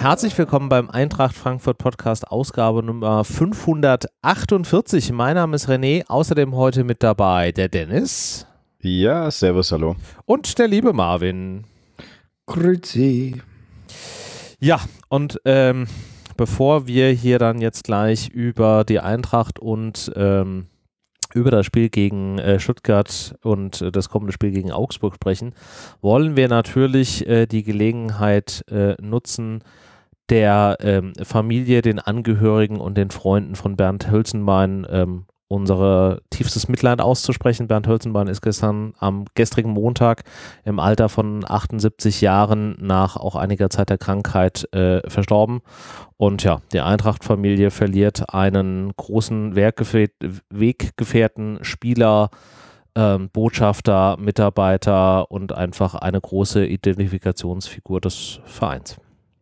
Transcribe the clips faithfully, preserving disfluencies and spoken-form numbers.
Herzlich willkommen beim Eintracht Frankfurt Podcast, Ausgabe Nummer fünfhundertachtundvierzig. Mein Name ist René, außerdem heute mit dabei der Dennis. Ja, servus, hallo. Und der liebe Marvin. Grüezi. Ja, und ähm, bevor wir hier dann jetzt gleich über die Eintracht und ähm, über das Spiel gegen äh, Stuttgart und äh, das kommende Spiel gegen Augsburg sprechen, wollen wir natürlich äh, die Gelegenheit äh, nutzen, der ähm, Familie, den Angehörigen und den Freunden von Bernd Hölzenbein ähm, unsere tiefstes Mitleid auszusprechen. Bernd Hölzenbein ist gestern am gestrigen Montag im Alter von achtundsiebzig Jahren nach auch einiger Zeit der Krankheit äh, verstorben. Und ja, die Eintracht-Familie verliert einen großen Werkgefähr- Weggefährten, Spieler, ähm, Botschafter, Mitarbeiter und einfach eine große Identifikationsfigur des Vereins.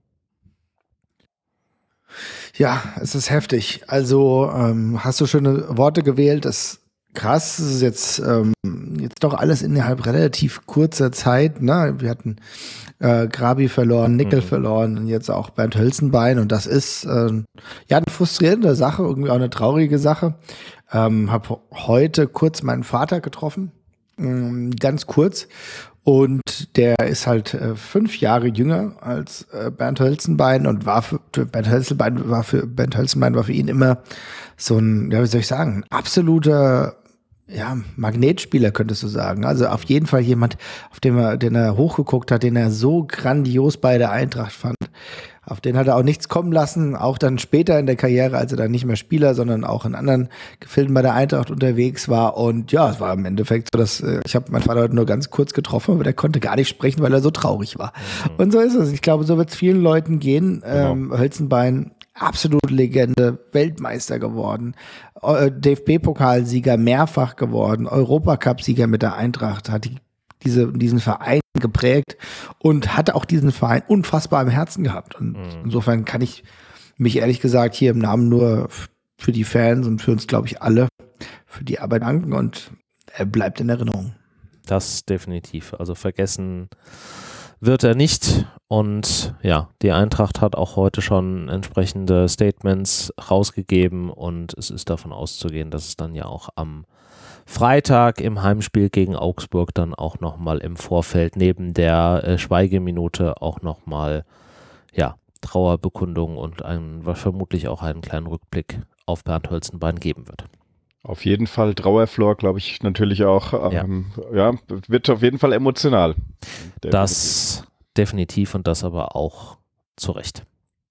Ja, es ist heftig. Also ähm, hast du schöne Worte gewählt. Das ist krass. Das ist jetzt, ähm, jetzt doch alles innerhalb relativ kurzer Zeit. Ne? Wir hatten äh, Grabi verloren, Nickel mhm. verloren und jetzt auch Bernd Hölzenbein. Und das ist äh, ja eine frustrierende Sache, irgendwie auch eine traurige Sache. Ähm, habe heute kurz meinen Vater getroffen, ähm, ganz kurz. Und der ist halt äh, fünf Jahre jünger als äh, Bernd Hölzenbein und war für Bernd Hölzenbein war für Bernd Hölzenbein war für ihn immer so ein, ja, wie soll ich sagen, ein absoluter ja, Magnetspieler, könntest du sagen. Also auf jeden Fall jemand, auf den er, den er hochgeguckt hat, den er so grandios bei der Eintracht fand. Auf den hat er auch nichts kommen lassen, auch dann später in der Karriere, als er dann nicht mehr Spieler, sondern auch in anderen Gefilden bei der Eintracht unterwegs war. Und ja, es war im Endeffekt so, dass äh, ich habe meinen Vater heute nur ganz kurz getroffen, aber der konnte gar nicht sprechen, weil er so traurig war. Mhm. Und so ist es. Ich glaube, so wird es vielen Leuten gehen. Genau. Ähm, Hölzenbein, absolute Legende, Weltmeister geworden, äh, D F B-Pokalsieger mehrfach geworden, Europacup-Sieger mit der Eintracht, hat die Diese, diesen Verein geprägt und hatte auch diesen Verein unfassbar im Herzen gehabt. Und mhm. insofern kann ich mich ehrlich gesagt hier im Namen nur für die Fans und für uns, glaube ich, alle für die Arbeit danken und er bleibt in Erinnerung. Das definitiv. Also vergessen wird er nicht. Und ja, die Eintracht hat auch heute schon entsprechende Statements rausgegeben und es ist davon auszugehen, dass es dann ja auch am Freitag im Heimspiel gegen Augsburg dann auch nochmal im Vorfeld neben der äh, Schweigeminute auch nochmal ja, Trauerbekundung und ein, vermutlich auch einen kleinen Rückblick auf Bernd Hölzenbein geben wird. Auf jeden Fall Trauerflor, glaube ich, natürlich auch. Ähm, ja. ja, wird auf jeden Fall emotional. Definitiv. Das definitiv und das aber auch zu Recht.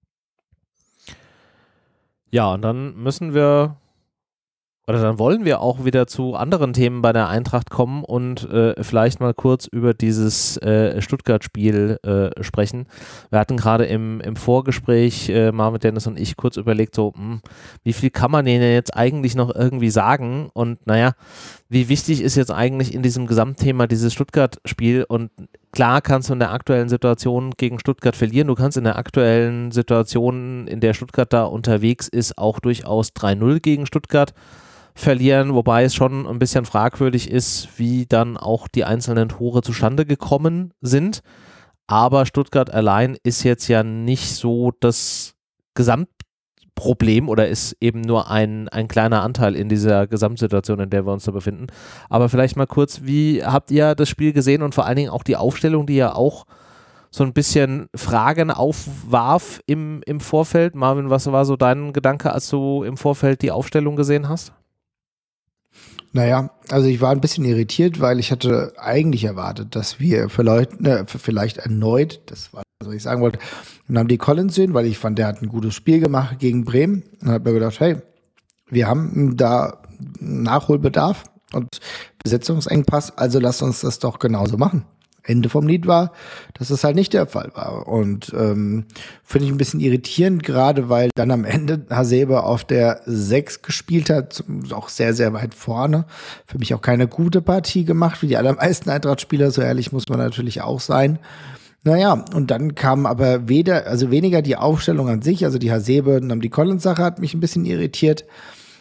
Ja, und dann müssen wir Oder dann wollen wir auch wieder zu anderen Themen bei der Eintracht kommen und äh, vielleicht mal kurz über dieses äh, Stuttgart-Spiel äh, sprechen. Wir hatten gerade im, im Vorgespräch, äh, Marvin, Dennis und ich, kurz überlegt, so, mh, wie viel kann man denen jetzt eigentlich noch irgendwie sagen? Und naja, wie wichtig ist jetzt eigentlich in diesem Gesamtthema dieses Stuttgart-Spiel? Und klar kannst du in der aktuellen Situation gegen Stuttgart verlieren. Du kannst in der aktuellen Situation, in der Stuttgart da unterwegs ist, auch durchaus drei null gegen Stuttgart verlieren, wobei es schon ein bisschen fragwürdig ist, wie dann auch die einzelnen Tore zustande gekommen sind. Aber Stuttgart allein ist jetzt ja nicht so das Gesamtproblem oder ist eben nur ein, ein kleiner Anteil in dieser Gesamtsituation, in der wir uns da befinden. Aber vielleicht mal kurz, wie habt ihr das Spiel gesehen und vor allen Dingen auch die Aufstellung, die ja auch so ein bisschen Fragen aufwarf im, im Vorfeld? Marvin, was war so dein Gedanke, als du im Vorfeld die Aufstellung gesehen hast? Naja, also ich war ein bisschen irritiert, weil ich hatte eigentlich erwartet, dass wir vielleicht, ne, vielleicht erneut, das war, was ich sagen wollte, nahm die Collins sehen, weil ich fand, der hat ein gutes Spiel gemacht gegen Bremen. Und habe mir gedacht, hey, wir haben da Nachholbedarf und Besetzungsengpass, also lasst uns das doch genauso machen. Ende vom Lied war, dass es halt nicht der Fall war. Und ähm, finde ich ein bisschen irritierend, gerade weil dann am Ende Hasebe auf der sechs gespielt hat, auch sehr, sehr weit vorne. Für mich auch keine gute Partie gemacht, wie die allermeisten Eintracht-Spieler, so ehrlich muss man natürlich auch sein. Naja, und dann kam aber weder, also weniger die Aufstellung an sich, also die Hasebe und die Collins-Sache hat mich ein bisschen irritiert.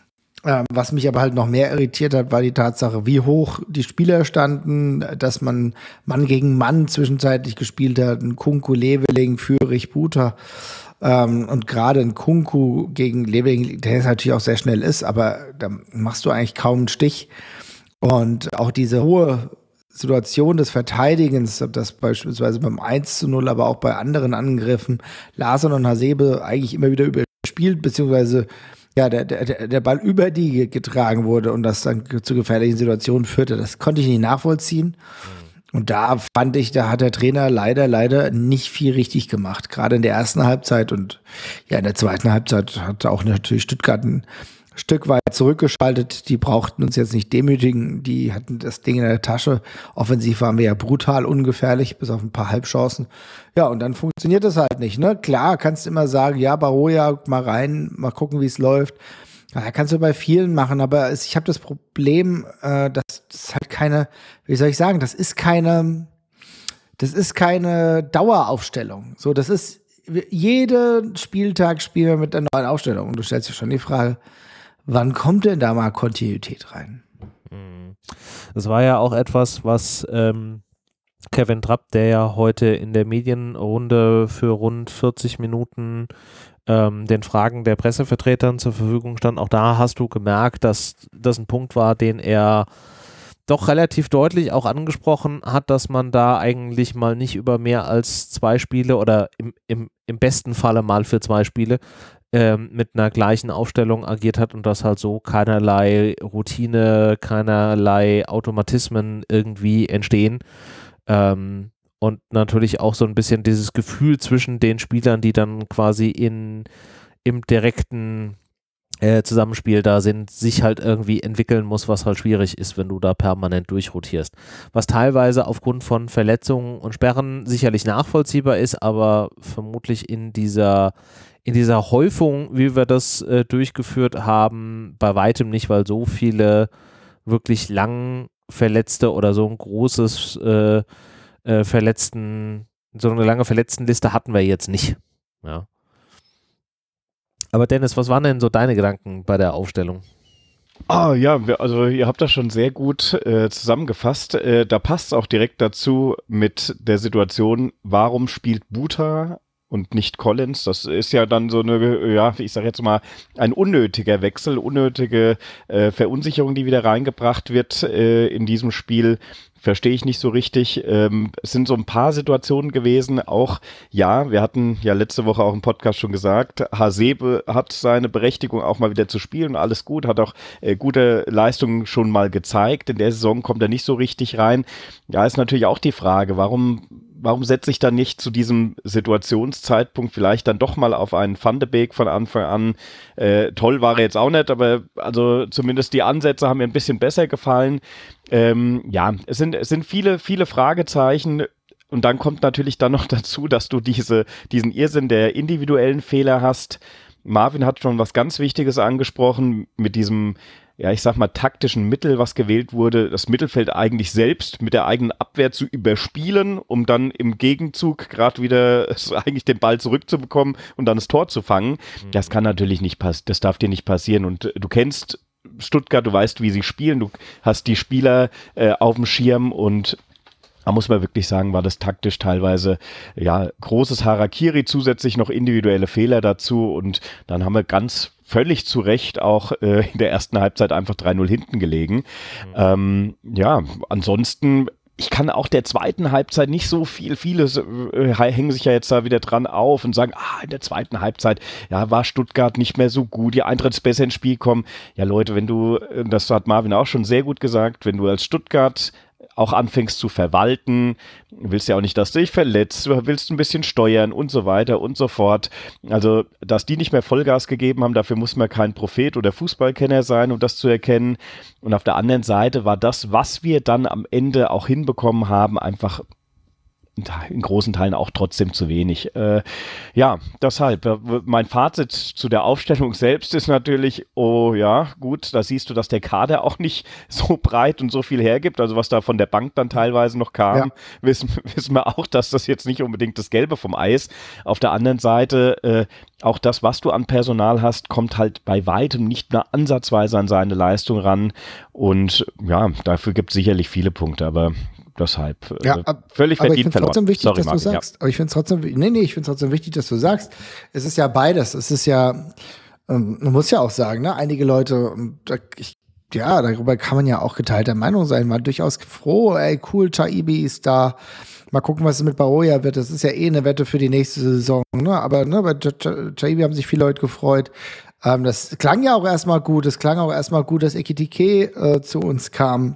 Ähm, was mich aber halt noch mehr irritiert hat, war die Tatsache, wie hoch die Spieler standen, dass man Mann gegen Mann zwischenzeitlich gespielt hat, ein Kunku, Leveling, Fürich, Buta. Ähm, und gerade ein Kunku gegen Leveling, der natürlich auch sehr schnell ist, aber da machst du eigentlich kaum einen Stich. Und auch diese hohe Situation des Verteidigens, das beispielsweise beim eins zu null, aber auch bei anderen Angriffen, Larsson und Hasebe eigentlich immer wieder überspielt, beziehungsweise ja, der, der, der Ball über die getragen wurde und das dann zu gefährlichen Situationen führte. Das konnte ich nicht nachvollziehen. Und da fand ich, da hat der Trainer leider, leider nicht viel richtig gemacht. Gerade in der ersten Halbzeit und ja, in der zweiten Halbzeit hat auch natürlich Stuttgart ein Stück weit zurückgeschaltet. Die brauchten uns jetzt nicht demütigen. Die hatten das Ding in der Tasche. Offensiv waren wir ja brutal ungefährlich, bis auf ein paar Halbchancen. Ja, und dann funktioniert das halt nicht, ne? Klar, kannst du immer sagen, ja, Baroja, mal rein, mal gucken, wie es läuft. Ja, kannst du bei vielen machen, aber es, ich habe das Problem, äh, dass das halt keine, wie soll ich sagen, das ist keine, das ist keine Daueraufstellung. So, das ist, jeden Spieltag spielen wir mit einer neuen Aufstellung. Und du stellst dir schon die Frage, wann kommt denn da mal Kontinuität rein? Das war ja auch etwas, was ähm, Kevin Trapp, der ja heute in der Medienrunde für rund vierzig Minuten ähm, den Fragen der Pressevertretern zur Verfügung stand. Auch da hast du gemerkt, dass das ein Punkt war, den er doch relativ deutlich auch angesprochen hat, dass man da eigentlich mal nicht über mehr als zwei Spiele oder im, im, im besten Falle mal für zwei Spiele ähm, mit einer gleichen Aufstellung agiert hat und dass halt so keinerlei Routine, keinerlei Automatismen irgendwie entstehen. Ähm, und natürlich auch so ein bisschen dieses Gefühl zwischen den Spielern, die dann quasi in, im direkten äh, Zusammenspiel da sind, sich halt irgendwie entwickeln muss, was halt schwierig ist, wenn du da permanent durchrotierst. Was teilweise aufgrund von Verletzungen und Sperren sicherlich nachvollziehbar ist, aber vermutlich in dieser, in dieser Häufung, wie wir das äh, durchgeführt haben, bei weitem nicht, weil so viele wirklich lang Verletzte oder so ein großes äh, äh, Verletzten, so eine lange Verletztenliste hatten wir jetzt nicht. Ja. Aber Dennis, was waren denn so deine Gedanken bei der Aufstellung? Ah ja, also ihr habt das schon sehr gut äh, zusammengefasst. Äh, da passt es auch direkt dazu mit der Situation, warum spielt Buta und nicht Collins? Das ist ja dann so eine, ja, ich sage jetzt mal, ein unnötiger Wechsel, unnötige äh, Verunsicherung, die wieder reingebracht wird äh, in diesem Spiel. Verstehe ich nicht so richtig. Ähm, es sind so ein paar Situationen gewesen, auch, ja, wir hatten ja letzte Woche auch im Podcast schon gesagt, Hasebe hat seine Berechtigung auch mal wieder zu spielen, alles gut, hat auch äh, gute Leistungen schon mal gezeigt. In der Saison kommt er nicht so richtig rein. Ja, ist natürlich auch die Frage, warum Warum setze ich dann nicht zu diesem Situationszeitpunkt vielleicht dann doch mal auf einen Van de Beek von Anfang an? Äh, toll war er jetzt auch nicht, aber also zumindest die Ansätze haben mir ein bisschen besser gefallen. Ähm, ja, es sind, es sind viele, viele Fragezeichen. Und dann kommt natürlich dann noch dazu, dass du diese, diesen Irrsinn der individuellen Fehler hast. Marvin hat schon was ganz Wichtiges angesprochen mit diesem, ja, ich sag mal, taktischen Mittel, was gewählt wurde, das Mittelfeld eigentlich selbst mit der eigenen Abwehr zu überspielen, um dann im Gegenzug gerade wieder eigentlich den Ball zurückzubekommen und dann das Tor zu fangen. Das kann natürlich nicht passieren, das darf dir nicht passieren. Und du kennst Stuttgart, du weißt, wie sie spielen, du hast die Spieler äh, auf dem Schirm und da muss man wirklich sagen, war das taktisch teilweise, ja, großes Harakiri, zusätzlich noch individuelle Fehler dazu und dann haben wir ganz völlig zu Recht auch äh, in der ersten Halbzeit einfach drei null hinten gelegen. Mhm. Ähm, ja, ansonsten, ich kann auch der zweiten Halbzeit nicht so viel, viele äh, hängen sich ja jetzt da wieder dran auf und sagen, ah, in der zweiten Halbzeit, ja, war Stuttgart nicht mehr so gut, die Eintracht ist besser ins Spiel kommen. Ja, Leute, wenn du, das hat Marvin auch schon sehr gut gesagt, wenn du als Stuttgart auch anfängst zu verwalten, willst ja auch nicht, dass du dich verletzt, du willst ein bisschen steuern und so weiter und so fort. Also, dass die nicht mehr Vollgas gegeben haben, dafür muss man kein Prophet oder Fußballkenner sein, um das zu erkennen. Und auf der anderen Seite war das, was wir dann am Ende auch hinbekommen haben, einfach in großen Teilen auch trotzdem zu wenig. Äh, ja, deshalb, äh, mein Fazit zu der Aufstellung selbst ist natürlich, oh ja, gut, da siehst du, dass der Kader auch nicht so breit und so viel hergibt. Also was da von der Bank dann teilweise noch kam, ja. wissen, wissen wir auch, dass das jetzt nicht unbedingt das Gelbe vom Ei ist. Auf der anderen Seite, äh, auch das, was du an Personal hast, kommt halt bei weitem nicht mehr ansatzweise an seine Leistung ran. Und ja, dafür gibt es sicherlich viele Punkte, aber deshalb äh, ja, ab, völlig verdient aber ich verloren. Trotzdem wichtig, Sorry, dass Martin, du sagst. Ja. Aber ich finde es trotzdem, nee, nee, ich finde es trotzdem wichtig, dass du sagst. Es ist ja beides. Es ist ja, ähm, man muss ja auch sagen, ne, einige Leute, und da, ich, ja, darüber kann man ja auch geteilter Meinung sein. Man durchaus froh, ey, cool, Chaibi ist da. Mal gucken, was es mit Baroja wird. Das ist ja eh eine Wette für die nächste Saison. Ne? Aber ne, bei Chaibi haben sich viele Leute gefreut. Ähm, das klang ja auch erstmal gut. Es klang auch erstmal gut, dass Ekitike äh, zu uns kam.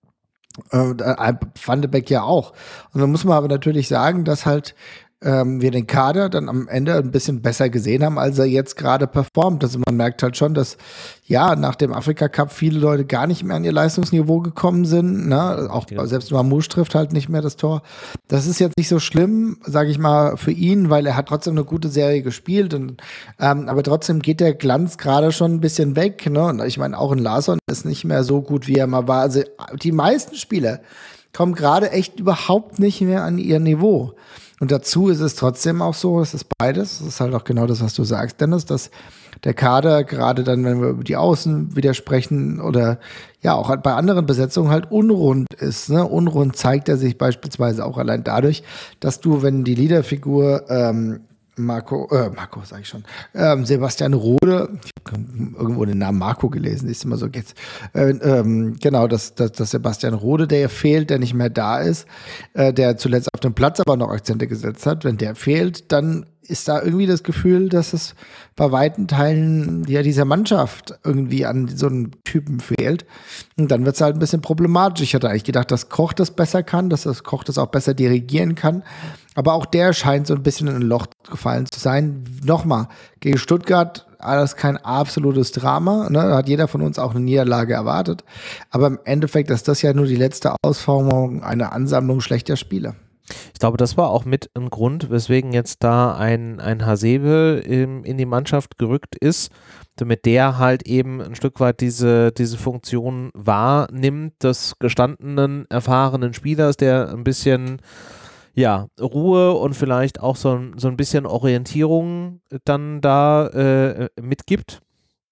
Äh, Van de Beek ja auch. Und dann muss man aber natürlich sagen, dass halt ähm, wir den Kader dann am Ende ein bisschen besser gesehen haben, als er jetzt gerade performt. Also man merkt halt schon, dass ja nach dem Afrika-Cup viele Leute gar nicht mehr an ihr Leistungsniveau gekommen sind. Ne? Auch ja. Selbst Mamouche trifft halt nicht mehr das Tor. Das ist jetzt nicht so schlimm, sage ich mal, für ihn, weil er hat trotzdem eine gute Serie gespielt. Und, ähm, aber trotzdem geht der Glanz gerade schon ein bisschen weg. Ne? Und ich meine, auch in Larsson ist nicht mehr so gut, wie er mal war. Also die meisten Spieler kommen gerade echt überhaupt nicht mehr an ihr Niveau. Und dazu ist es trotzdem auch so, es ist beides, es ist halt auch genau das, was du sagst, Dennis, dass der Kader, gerade dann, wenn wir über die Außen wieder sprechen oder ja auch halt bei anderen Besetzungen halt unrund ist. Ne? Unrund zeigt er sich beispielsweise auch allein dadurch, dass du, wenn die Leaderfigur ähm, Marco, äh, Marco sag ich schon, ähm, Sebastian Rode, ich habe irgendwo den Namen Marco gelesen, ist immer so geht's. Äh, ähm, genau, dass, dass, dass Sebastian Rode, der fehlt, der nicht mehr da ist, äh, der zuletzt auf dem Platz aber noch Akzente gesetzt hat, wenn der fehlt, dann ist da irgendwie das Gefühl, dass es bei weiten Teilen ja dieser Mannschaft irgendwie an so einem Typen fehlt. Und dann wird es halt ein bisschen problematisch. Ich hatte eigentlich gedacht, dass Koch das besser kann, dass das Koch das auch besser dirigieren kann. Aber auch der scheint so ein bisschen in ein Loch gefallen zu sein. Nochmal, gegen Stuttgart alles kein absolutes Drama. Ne? Da hat jeder von uns auch eine Niederlage erwartet. Aber im Endeffekt ist das ja nur die letzte Ausformung einer Ansammlung schlechter Spiele. Ich glaube, das war auch mit ein Grund, weswegen jetzt da ein, ein Hasebe in, in die Mannschaft gerückt ist, damit der halt eben ein Stück weit diese, diese Funktion wahrnimmt, des gestandenen, erfahrenen Spielers, der ein bisschen ja, Ruhe und vielleicht auch so, so ein bisschen Orientierung dann da äh, mitgibt.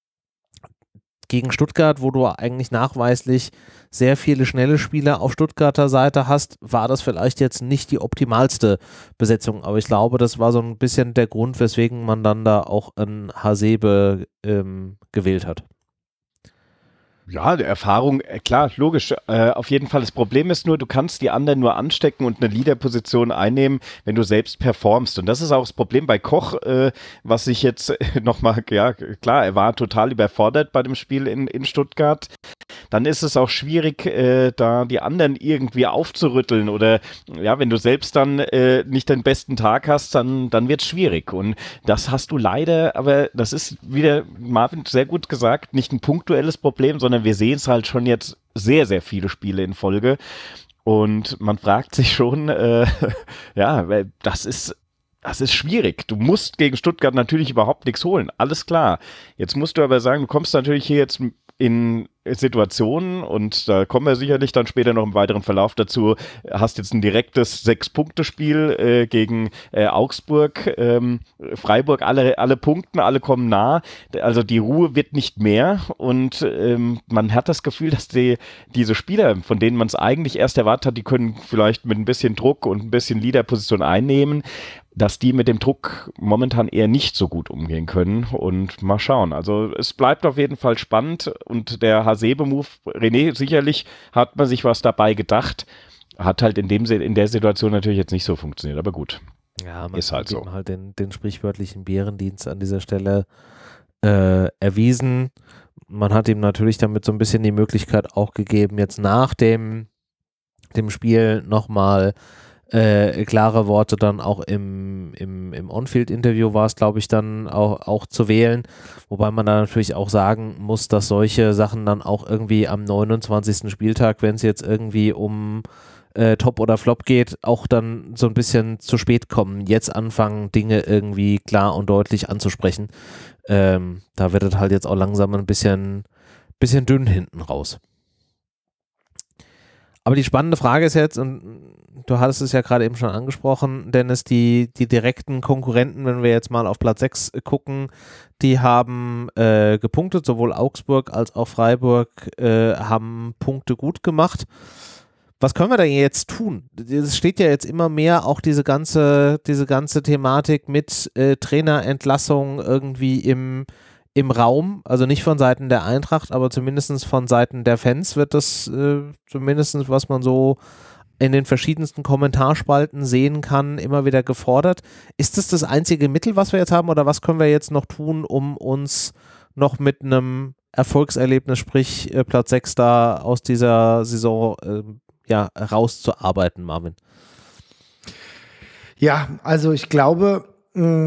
Gegen Stuttgart, wo du eigentlich nachweislich sehr viele schnelle Spieler auf Stuttgarter Seite hast, war das vielleicht jetzt nicht die optimalste Besetzung. Aber ich glaube, das war so ein bisschen der Grund, weswegen man dann da auch einen Hasebe ähm, gewählt hat. Ja, die Erfahrung, klar, logisch, äh, auf jeden Fall. Das Problem ist nur, du kannst die anderen nur anstecken und eine Leaderposition einnehmen, wenn du selbst performst. Und das ist auch das Problem bei Koch, äh, was ich jetzt nochmal, ja klar, er war total überfordert bei dem Spiel in, in Stuttgart. Dann ist es auch schwierig, äh, da die anderen irgendwie aufzurütteln oder ja, wenn du selbst dann äh, nicht den besten Tag hast, dann, dann wird es schwierig. Und das hast du leider, aber das ist wieder, Marvin sehr gut gesagt, nicht ein punktuelles Problem, sondern wir sehen es halt schon jetzt sehr, sehr viele Spiele in Folge und man fragt sich schon, äh, ja, das ist, das ist schwierig. Du musst gegen Stuttgart natürlich überhaupt nichts holen, alles klar. Jetzt musst du aber sagen, du kommst natürlich hier jetzt in Situationen und da kommen wir sicherlich dann später noch im weiteren Verlauf dazu, hast jetzt ein direktes Sechs-Punkte-Spiel äh, gegen äh, Augsburg, ähm, Freiburg, alle, alle Punkten, alle kommen nah, also die Ruhe wird nicht mehr und ähm, man hat das Gefühl, dass die, diese Spieler, von denen man es eigentlich erst erwartet hat, die können vielleicht mit ein bisschen Druck und ein bisschen Leaderposition einnehmen, dass die mit dem Druck momentan eher nicht so gut umgehen können und mal schauen. Also es bleibt auf jeden Fall spannend und der Hasebe-Move, René, sicherlich hat man sich was dabei gedacht, hat halt in, dem, in der Situation natürlich jetzt nicht so funktioniert, aber gut. Ja, man ist halt hat so. ihm halt den, den sprichwörtlichen Bärendienst an dieser Stelle äh, erwiesen. Man hat ihm natürlich damit so ein bisschen die Möglichkeit auch gegeben, jetzt nach dem, dem Spiel nochmal Äh, klare Worte dann auch im, im, im On-Field-Interview war es, glaube ich, dann auch, auch zu wählen, wobei man da natürlich auch sagen muss, dass solche Sachen dann auch irgendwie am neunundzwanzigsten Spieltag, wenn es jetzt irgendwie um äh, Top oder Flop geht, auch dann so ein bisschen zu spät kommen, jetzt anfangen, Dinge irgendwie klar und deutlich anzusprechen. Ähm, da wird es halt jetzt auch langsam ein bisschen, bisschen dünn hinten raus. Aber die spannende Frage ist jetzt, und du hattest es ja gerade eben schon angesprochen, Dennis, die, die direkten Konkurrenten, wenn wir jetzt mal auf Platz sechs gucken, die haben äh, gepunktet, sowohl Augsburg als auch Freiburg äh, haben Punkte gut gemacht. Was können wir da jetzt tun? Es steht ja jetzt immer mehr auch diese ganze, diese ganze Thematik mit äh, Trainerentlassung irgendwie im im Raum, also nicht von Seiten der Eintracht, aber zumindest von Seiten der Fans wird das äh, zumindest, was man so in den verschiedensten Kommentarspalten sehen kann, immer wieder gefordert. Ist das das einzige Mittel, was wir jetzt haben, oder was können wir jetzt noch tun, um uns noch mit einem Erfolgserlebnis, sprich äh, Platz sechs da aus dieser Saison äh, ja, rauszuarbeiten, Marvin? Ja, also ich glaube, mh,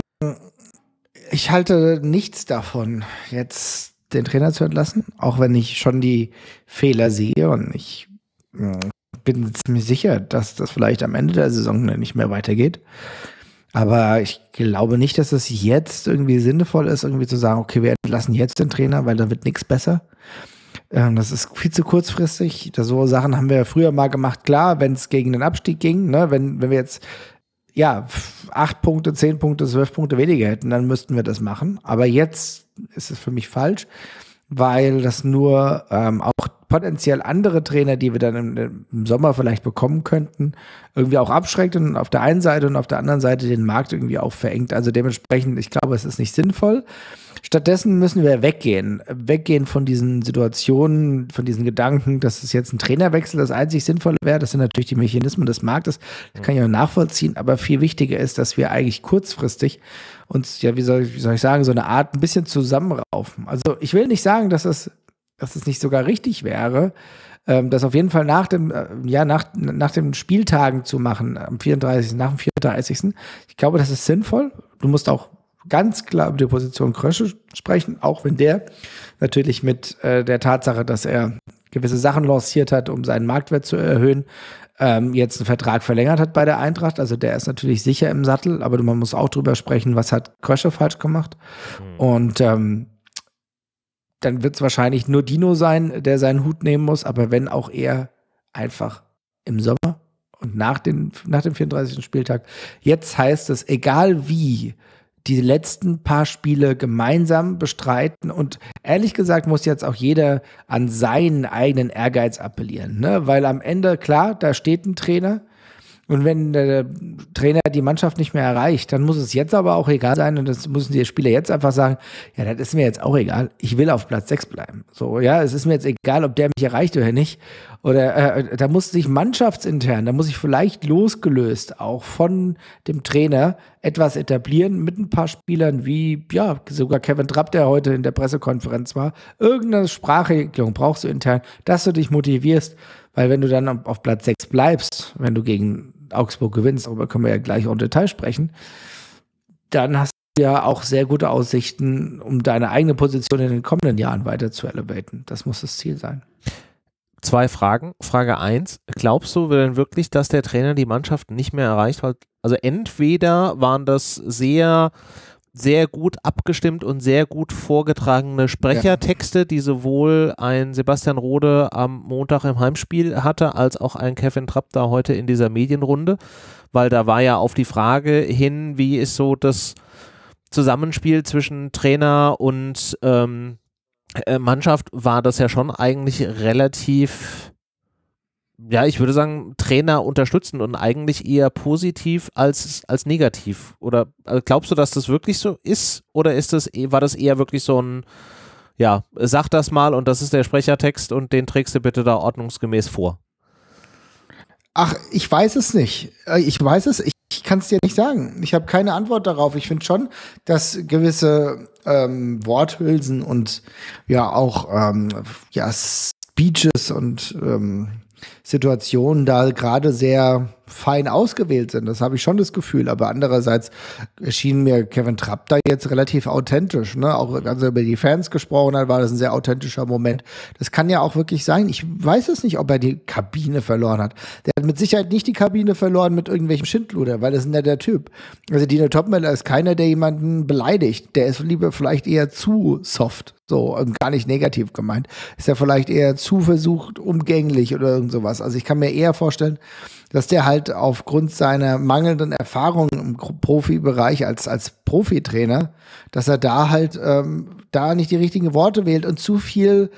ich halte nichts davon, jetzt den Trainer zu entlassen, auch wenn ich schon die Fehler sehe und ich mh, bin ziemlich sicher, dass das vielleicht am Ende der Saison nicht mehr weitergeht. Aber ich glaube nicht, dass es jetzt irgendwie sinnvoll ist, irgendwie zu sagen, okay, wir entlassen jetzt den Trainer, weil da wird nichts besser. Ähm, das ist viel zu kurzfristig. Das, so Sachen haben wir ja früher mal gemacht. Klar, wenn es gegen den Abstieg ging, ne, wenn, wenn wir jetzt ja, acht Punkte, zehn Punkte, zwölf Punkte weniger hätten, dann müssten wir das machen. Aber jetzt ist es für mich falsch, weil das nur ähm, auch potenziell andere Trainer, die wir dann im, im Sommer vielleicht bekommen könnten, irgendwie auch abschreckt und auf der einen Seite und auf der anderen Seite den Markt irgendwie auch verengt. Also dementsprechend, ich glaube, es ist nicht sinnvoll. Stattdessen müssen wir weggehen, weggehen von diesen Situationen, von diesen Gedanken, dass es jetzt ein Trainerwechsel das einzig Sinnvolle wäre. Das sind natürlich die Mechanismen des Marktes, das kann ich auch nachvollziehen, aber viel wichtiger ist, dass wir eigentlich kurzfristig uns, ja, wie soll ich, wie soll ich sagen, so eine Art ein bisschen zusammenraufen. Also ich will nicht sagen, dass es, dass es nicht sogar richtig wäre, ähm, das auf jeden Fall nach dem, äh, ja, nach, nach den Spieltagen zu machen, am vierunddreißigsten nach dem vierunddreißigsten Ich glaube, das ist sinnvoll. Du musst auch ganz klar über die Position Krösche sprechen, auch wenn der natürlich mit äh, der Tatsache, dass er gewisse Sachen lanciert hat, um seinen Marktwert zu erhöhen, ähm, jetzt einen Vertrag verlängert hat bei der Eintracht. Also der ist natürlich sicher im Sattel, aber man muss auch drüber sprechen, was hat Krösche falsch gemacht. Mhm. Und ähm, dann wird es wahrscheinlich nur Dino sein, der seinen Hut nehmen muss, aber wenn auch er einfach im Sommer und nach, den, nach dem vierunddreißigsten Spieltag, jetzt heißt es, egal wie, die letzten paar Spiele gemeinsam bestreiten und ehrlich gesagt muss jetzt auch jeder an seinen eigenen Ehrgeiz appellieren, ne? Weil am Ende, klar, da steht ein Trainer und wenn der Trainer die Mannschaft nicht mehr erreicht, dann muss es jetzt aber auch egal sein und das müssen die Spieler jetzt einfach sagen, ja, das ist mir jetzt auch egal, ich will auf Platz sechs bleiben. So, ja, es ist mir jetzt egal, ob der mich erreicht oder nicht. Oder äh, da muss sich mannschaftsintern, da muss ich vielleicht losgelöst auch von dem Trainer etwas etablieren mit ein paar Spielern wie, ja, sogar Kevin Trapp, der heute in der Pressekonferenz war. Irgendeine Sprachregelung brauchst du intern, dass du dich motivierst, weil wenn du dann auf Platz sechs bleibst, wenn du gegen Augsburg gewinnst, darüber können wir ja gleich auch im Detail sprechen, dann hast du ja auch sehr gute Aussichten, um deine eigene Position in den kommenden Jahren weiter zu elevaten. Das muss das Ziel sein. Zwei Fragen. Frage eins, glaubst du denn wirklich, dass der Trainer die Mannschaft nicht mehr erreicht hat? Also entweder waren das sehr, sehr gut abgestimmt und sehr gut vorgetragene Sprechertexte, die sowohl ein Sebastian Rode am Montag im Heimspiel hatte, als auch ein Kevin Trapp da heute in dieser Medienrunde, weil da war ja auf die Frage hin, wie ist so das Zusammenspiel zwischen Trainer und ähm, Mannschaft, war das ja schon eigentlich relativ, ja, ich würde sagen, Trainer unterstützend und eigentlich eher positiv als, als negativ. Oder also glaubst du, dass das wirklich so ist? Oder ist das, war das eher wirklich so ein, ja, sag das mal und das ist der Sprechertext und den trägst du bitte da ordnungsgemäß vor? Ach, ich weiß es nicht. Ich weiß es, ich, ich kann es dir nicht sagen. Ich habe keine Antwort darauf. Ich finde schon, dass gewisse ähm, Worthülsen und ja auch ähm, ja, Speeches und ähm, Situationen da gerade sehr fein ausgewählt sind. Das habe ich schon das Gefühl. Aber andererseits erschien mir Kevin Trapp da jetzt relativ authentisch. Ne? Auch als er über die Fans gesprochen hat, war das ein sehr authentischer Moment. Das kann ja auch wirklich sein. Ich weiß es nicht, ob er die Kabine verloren hat. Der hat mit Sicherheit nicht die Kabine verloren mit irgendwelchem Schindluder, weil das ist ja der Typ. Also Dino Topmöller ist keiner, der jemanden beleidigt. Der ist lieber vielleicht eher zu soft. So, gar nicht negativ gemeint. Ist ja vielleicht eher zu versucht, umgänglich oder irgend sowas. Also ich kann mir eher vorstellen, dass der halt aufgrund seiner mangelnden Erfahrung im Profibereich als, als Profitrainer, dass er da halt ähm, da nicht die richtigen Worte wählt und zu viel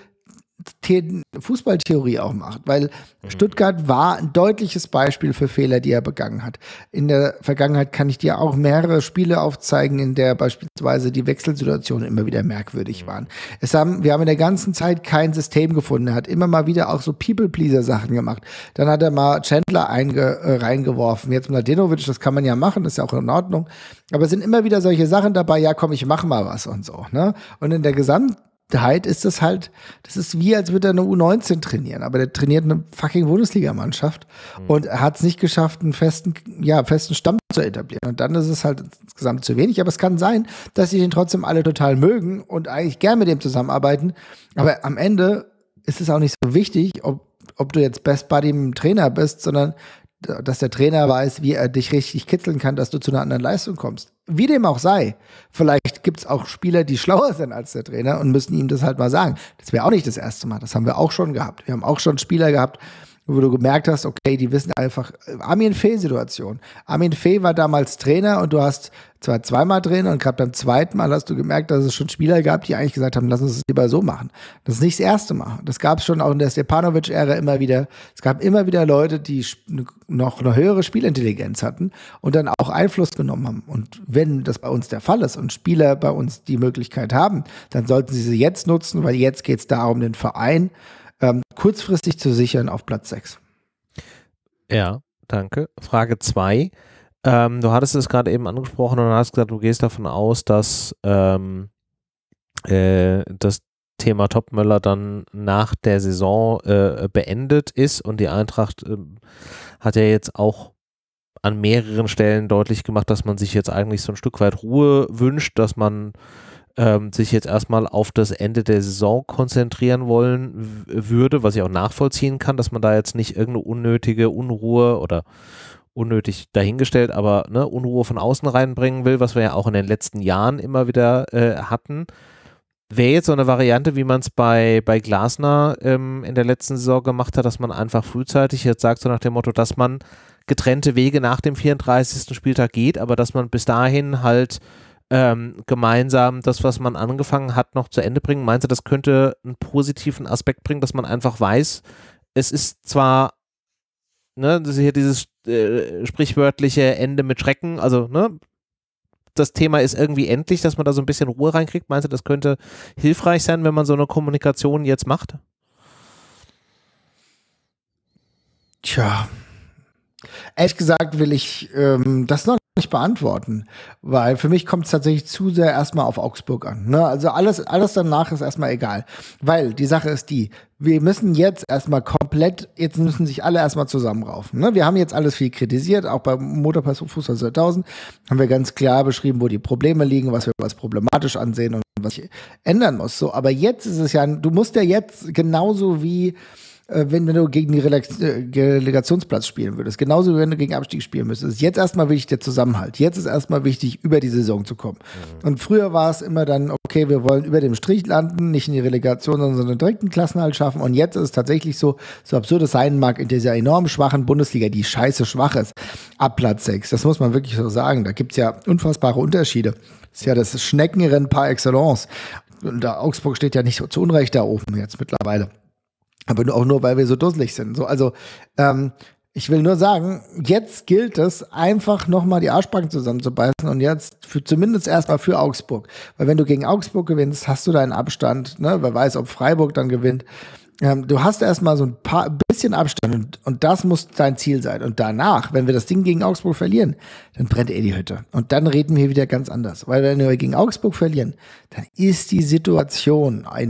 The- Fußballtheorie auch macht, weil Stuttgart war ein deutliches Beispiel für Fehler, die er begangen hat. In der Vergangenheit kann ich dir auch mehrere Spiele aufzeigen, in der beispielsweise die Wechselsituationen immer wieder merkwürdig waren. Es haben, wir haben in der ganzen Zeit kein System gefunden. Er hat immer mal wieder auch so People-Pleaser-Sachen gemacht. Dann hat er mal Chandler einge, äh, reingeworfen. Jetzt Mladenovic, das kann man ja machen, das ist ja auch in Ordnung. Aber es sind immer wieder solche Sachen dabei, ja komm, ich mach mal was und so. Ne? Und in der Gesamt ist das halt, das ist wie, als würde er eine U neunzehn trainieren, aber der trainiert eine fucking Bundesligamannschaft mhm. und er hat es nicht geschafft, einen festen, ja, festen Stamm zu etablieren. Und dann ist es halt insgesamt zu wenig, aber es kann sein, dass sie den trotzdem alle total mögen und eigentlich gern mit dem zusammenarbeiten, aber am Ende ist es auch nicht so wichtig, ob, ob du jetzt Best Buddy mit dem Trainer bist, sondern dass der Trainer weiß, wie er dich richtig kitzeln kann, dass du zu einer anderen Leistung kommst. Wie dem auch sei, vielleicht gibt es auch Spieler, die schlauer sind als der Trainer und müssen ihm das halt mal sagen. Das wäre auch nicht das erste Mal, das haben wir auch schon gehabt. Wir haben auch schon Spieler gehabt, wo du gemerkt hast, okay, die wissen einfach, Armin Fee-Situation. Armin Fee war damals Trainer und du hast zwar zweimal Trainer und gerade beim zweiten Mal hast du gemerkt, dass es schon Spieler gab, die eigentlich gesagt haben, lass uns es lieber so machen. Das ist nicht das erste Mal. Das gab es schon auch in der Stepanovic-Ära immer wieder. Es gab immer wieder Leute, die noch eine höhere Spielintelligenz hatten und dann auch Einfluss genommen haben. Und wenn das bei uns der Fall ist und Spieler bei uns die Möglichkeit haben, dann sollten sie sie jetzt nutzen, weil jetzt geht es darum, den Verein ähm, kurzfristig zu sichern auf Platz sechs. Ja, danke. Frage zwei. Ähm, du hattest es gerade eben angesprochen und hast gesagt, du gehst davon aus, dass ähm, äh, das Thema Topmöller dann nach der Saison äh, beendet ist und die Eintracht äh, hat ja jetzt auch an mehreren Stellen deutlich gemacht, dass man sich jetzt eigentlich so ein Stück weit Ruhe wünscht, dass man ähm, sich jetzt erstmal auf das Ende der Saison konzentrieren wollen w- würde, was ich auch nachvollziehen kann, dass man da jetzt nicht irgendeine unnötige Unruhe oder unnötig dahingestellt, aber ne, Unruhe von außen reinbringen will, was wir ja auch in den letzten Jahren immer wieder äh, hatten. Wäre jetzt so eine Variante, wie man es bei, bei Glasner ähm, in der letzten Saison gemacht hat, dass man einfach frühzeitig jetzt sagt, so nach dem Motto, dass man getrennte Wege nach dem vierunddreißigsten Spieltag geht, aber dass man bis dahin halt ähm, gemeinsam das, was man angefangen hat, noch zu Ende bringen. Meinst du, das könnte einen positiven Aspekt bringen, dass man einfach weiß, es ist zwar Ne, das ist hier dieses äh, sprichwörtliche Ende mit Schrecken, also ne, das Thema ist irgendwie endlich, dass man da so ein bisschen Ruhe reinkriegt. Meinst du, das könnte hilfreich sein, wenn man so eine Kommunikation jetzt macht? Tja, ehrlich gesagt will ich ähm, das noch nicht beantworten, weil für mich kommt es tatsächlich zu sehr erstmal auf Augsburg an. Ne? Also alles, alles danach ist erstmal egal, weil die Sache ist die, wir müssen jetzt erstmal komplett, jetzt müssen sich alle erstmal zusammenraufen. Ne? Wir haben jetzt alles viel kritisiert, auch beim Motorpass Fußball zweitausend haben wir ganz klar beschrieben, wo die Probleme liegen, was wir als problematisch ansehen und was ich ändern muss. So, aber jetzt ist es ja, du musst ja jetzt genauso wie Wenn, wenn du gegen den Relegationsplatz spielen würdest, genauso wie wenn du gegen Abstieg spielen müsstest. Jetzt erstmal wichtig der Zusammenhalt. Jetzt ist erstmal wichtig, über die Saison zu kommen. Mhm. Und früher war es immer dann, okay, wir wollen über dem Strich landen, nicht in die Relegation, sondern direkt einen Klassenhalt schaffen. Und jetzt ist es tatsächlich so, so absurd es sein mag, in dieser enorm schwachen Bundesliga, die scheiße schwach ist, ab Platz sechs. Das muss man wirklich so sagen. Da gibt es ja unfassbare Unterschiede. Das ist ja das Schneckenrennen par excellence. Und da Augsburg steht ja nicht so zu Unrecht da oben jetzt mittlerweile. Aber auch nur, weil wir so dusselig sind. So, also, ähm, ich will nur sagen, jetzt gilt es, einfach nochmal die Arschbacken zusammenzubeißen und jetzt für, zumindest erstmal für Augsburg. Weil wenn du gegen Augsburg gewinnst, hast du deinen Abstand, ne? Wer weiß, ob Freiburg dann gewinnt. Ähm, du hast erstmal so ein paar, bisschen Abstand und, und das muss dein Ziel sein. Und danach, wenn wir das Ding gegen Augsburg verlieren, dann brennt eh die Hütte. Und dann reden wir wieder ganz anders. Weil wenn wir gegen Augsburg verlieren, dann ist die Situation eine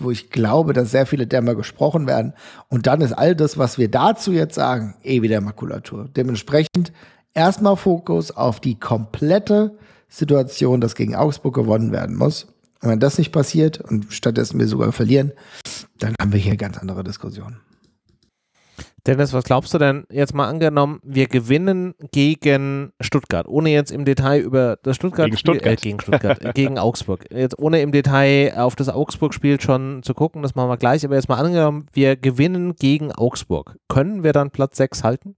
wo ich glaube, dass sehr viele Dämme gesprochen werden. Und dann ist all das, was wir dazu jetzt sagen, eh wieder Makulatur. Dementsprechend erstmal Fokus auf die komplette Situation, dass gegen Augsburg gewonnen werden muss. Und wenn das nicht passiert und stattdessen wir sogar verlieren, dann haben wir hier ganz andere Diskussionen. Dennis, was glaubst du denn, jetzt mal angenommen, wir gewinnen gegen Stuttgart, ohne jetzt im Detail über das Stuttgart gegen Stuttgart, äh, gegen, Stuttgart gegen Augsburg, jetzt ohne im Detail auf das Augsburg-Spiel schon zu gucken, das machen wir gleich, aber jetzt mal angenommen, wir gewinnen gegen Augsburg, können wir dann Platz sechs halten?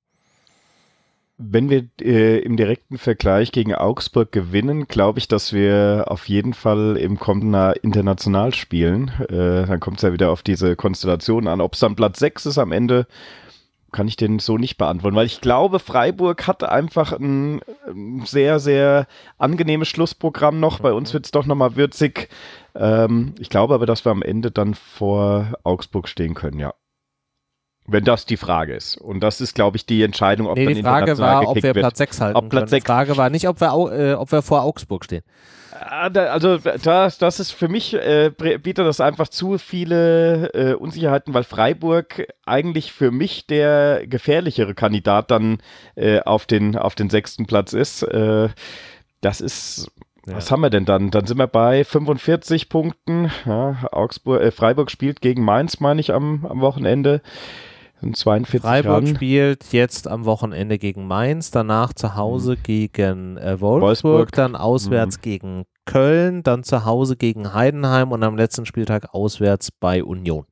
Wenn wir äh, im direkten Vergleich gegen Augsburg gewinnen, glaube ich, dass wir auf jeden Fall im kommenden Jahr international spielen. Äh, dann kommt es ja wieder auf diese Konstellation an. Ob es dann Platz sechs ist am Ende, kann ich den so nicht beantworten, weil ich glaube, Freiburg hat einfach ein, ein sehr, sehr angenehmes Schlussprogramm noch. Bei uns wird es doch nochmal würzig. Ähm, ich glaube aber, dass wir am Ende dann vor Augsburg stehen können, ja. Wenn das die Frage ist. Und das ist, glaube ich, die Entscheidung, ob nee, dann die Frage war, ob wir wird. Platz sechs halten ob Platz können. sechs. Die Frage war nicht, ob wir, äh, ob wir vor Augsburg stehen. Also das, das ist für mich, äh, bietet das einfach zu viele äh, Unsicherheiten, weil Freiburg eigentlich für mich der gefährlichere Kandidat dann äh, auf den, auf den sechsten Platz ist. Äh, das ist... Ja. Was haben wir denn dann? Dann sind wir bei fünfundvierzig Punkten. Ja, Augsburg, äh, Freiburg spielt gegen Mainz, meine ich, am, am Wochenende. zweiundvierzig Freiburg Jahren. spielt jetzt am Wochenende gegen Mainz, danach zu Hause mhm. gegen äh, Wolfsburg, Wolfsburg, dann auswärts mhm. gegen Köln, dann zu Hause gegen Heidenheim und am letzten Spieltag auswärts bei Union.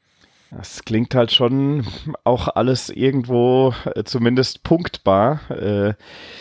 Das klingt halt schon auch alles irgendwo äh, zumindest punktbar. Äh,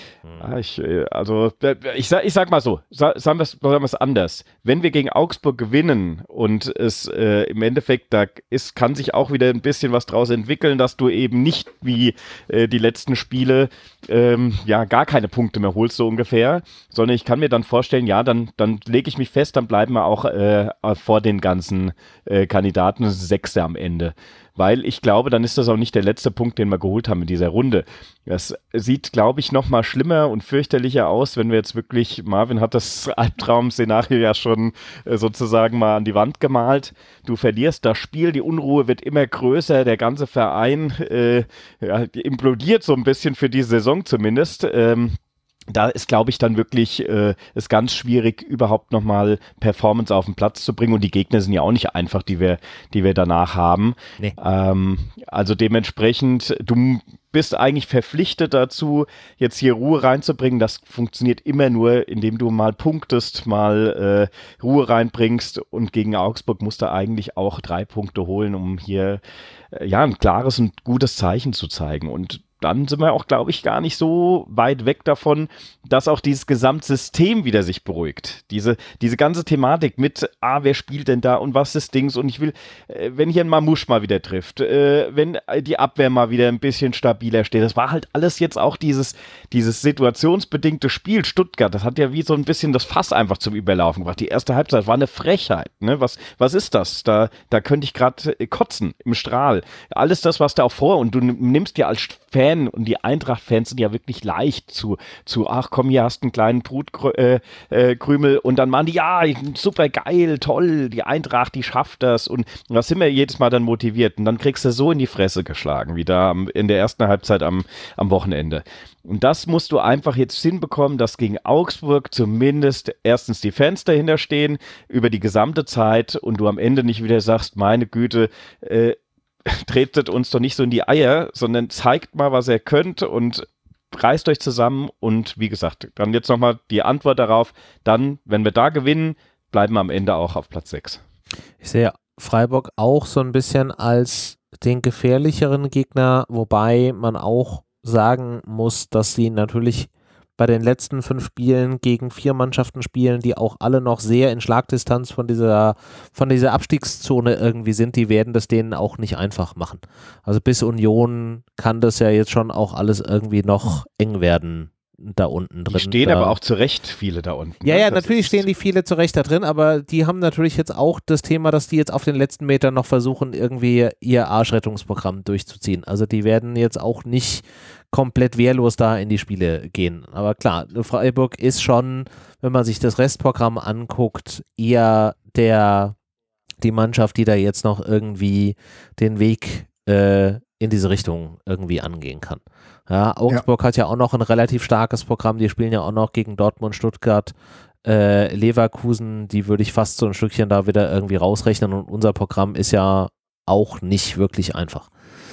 Ich, also, ich sag, ich sag mal so, sagen wir es anders. Wenn wir gegen Augsburg gewinnen und es äh, im Endeffekt, da ist, kann sich auch wieder ein bisschen was draus entwickeln, dass du eben nicht wie äh, die letzten Spiele ähm, ja gar keine Punkte mehr holst, so ungefähr, sondern ich kann mir dann vorstellen, ja, dann, dann lege ich mich fest, dann bleiben wir auch äh, vor den ganzen äh, Kandidaten Sechster am Ende. Weil ich glaube, dann ist das auch nicht der letzte Punkt, den wir geholt haben in dieser Runde. Das sieht, glaube ich, noch mal schlimmer und fürchterlicher aus, wenn wir jetzt wirklich, Marvin hat das Albtraum-Szenario ja schon äh, sozusagen mal an die Wand gemalt. Du verlierst das Spiel, die Unruhe wird immer größer, der ganze Verein äh, ja, implodiert so ein bisschen für die Saison zumindest. Ähm, Da ist, glaube ich, dann wirklich äh, ist ganz schwierig, überhaupt nochmal Performance auf den Platz zu bringen. Und die Gegner sind ja auch nicht einfach, die wir, die wir danach haben. Nee. Ähm, also dementsprechend, du bist eigentlich verpflichtet dazu, jetzt hier Ruhe reinzubringen. Das funktioniert immer nur, indem du mal punktest, mal äh, Ruhe reinbringst. Und gegen Augsburg musst du eigentlich auch drei Punkte holen, um hier äh, ja ein klares und gutes Zeichen zu zeigen. Und dann sind wir auch, glaube ich, gar nicht so weit weg davon, dass auch dieses Gesamtsystem wieder sich beruhigt. Diese, diese ganze Thematik mit, ah, wer spielt denn da und was ist Dings und ich will, äh, wenn hier ein Mamouche mal wieder trifft, äh, wenn die Abwehr mal wieder ein bisschen stabiler steht, das war halt alles jetzt auch dieses, dieses situationsbedingte Spiel Stuttgart, das hat ja wie so ein bisschen das Fass einfach zum Überlaufen gebracht. Die erste Halbzeit war eine Frechheit, ne? Was, was ist das? Da, da könnte ich gerade kotzen im Strahl. Alles das, was da auch vor und du nimmst dir als Fan und die Eintracht-Fans sind ja wirklich leicht zu, zu ach komm, hier hast du einen kleinen Brutkrümel äh, äh, und dann machen die, ja, super geil, toll, die Eintracht, die schafft das und da sind wir jedes Mal dann motiviert und dann kriegst du so in die Fresse geschlagen, wie da am, in der ersten Halbzeit am, am Wochenende. Und das musst du einfach jetzt hinbekommen, dass gegen Augsburg zumindest erstens die Fans dahinter stehen, über die gesamte Zeit und du am Ende nicht wieder sagst, meine Güte, äh, tretet uns doch nicht so in die Eier, sondern zeigt mal, was ihr könnt und reißt euch zusammen und wie gesagt, dann jetzt nochmal die Antwort darauf, dann, wenn wir da gewinnen, bleiben wir am Ende auch auf Platz sechs. Ich sehe Freiburg auch so ein bisschen als den gefährlicheren Gegner, wobei man auch sagen muss, dass sie natürlich bei den letzten fünf Spielen gegen vier Mannschaften spielen, die auch alle noch sehr in Schlagdistanz von dieser, von dieser Abstiegszone irgendwie sind, die werden das denen auch nicht einfach machen. Also bis Union kann das ja jetzt schon auch alles irgendwie noch eng werden da unten drin. Die stehen da, aber auch zu Recht viele da unten. Ja, ne? ja, Das natürlich ist stehen die viele zu Recht da drin, aber die haben natürlich jetzt auch das Thema, dass die jetzt auf den letzten Metern noch versuchen, irgendwie ihr Arschrettungsprogramm durchzuziehen. Also die werden jetzt auch nicht komplett wehrlos da in die Spiele gehen. Aber klar, Freiburg ist schon, wenn man sich das Restprogramm anguckt, eher der die Mannschaft, die da jetzt noch irgendwie den Weg äh, in diese Richtung irgendwie angehen kann. Ja, Augsburg ja. hat ja auch noch ein relativ starkes Programm, die spielen ja auch noch gegen Dortmund, Stuttgart, äh, Leverkusen, die würde ich fast so ein Stückchen da wieder irgendwie rausrechnen und unser Programm ist ja auch nicht wirklich einfach.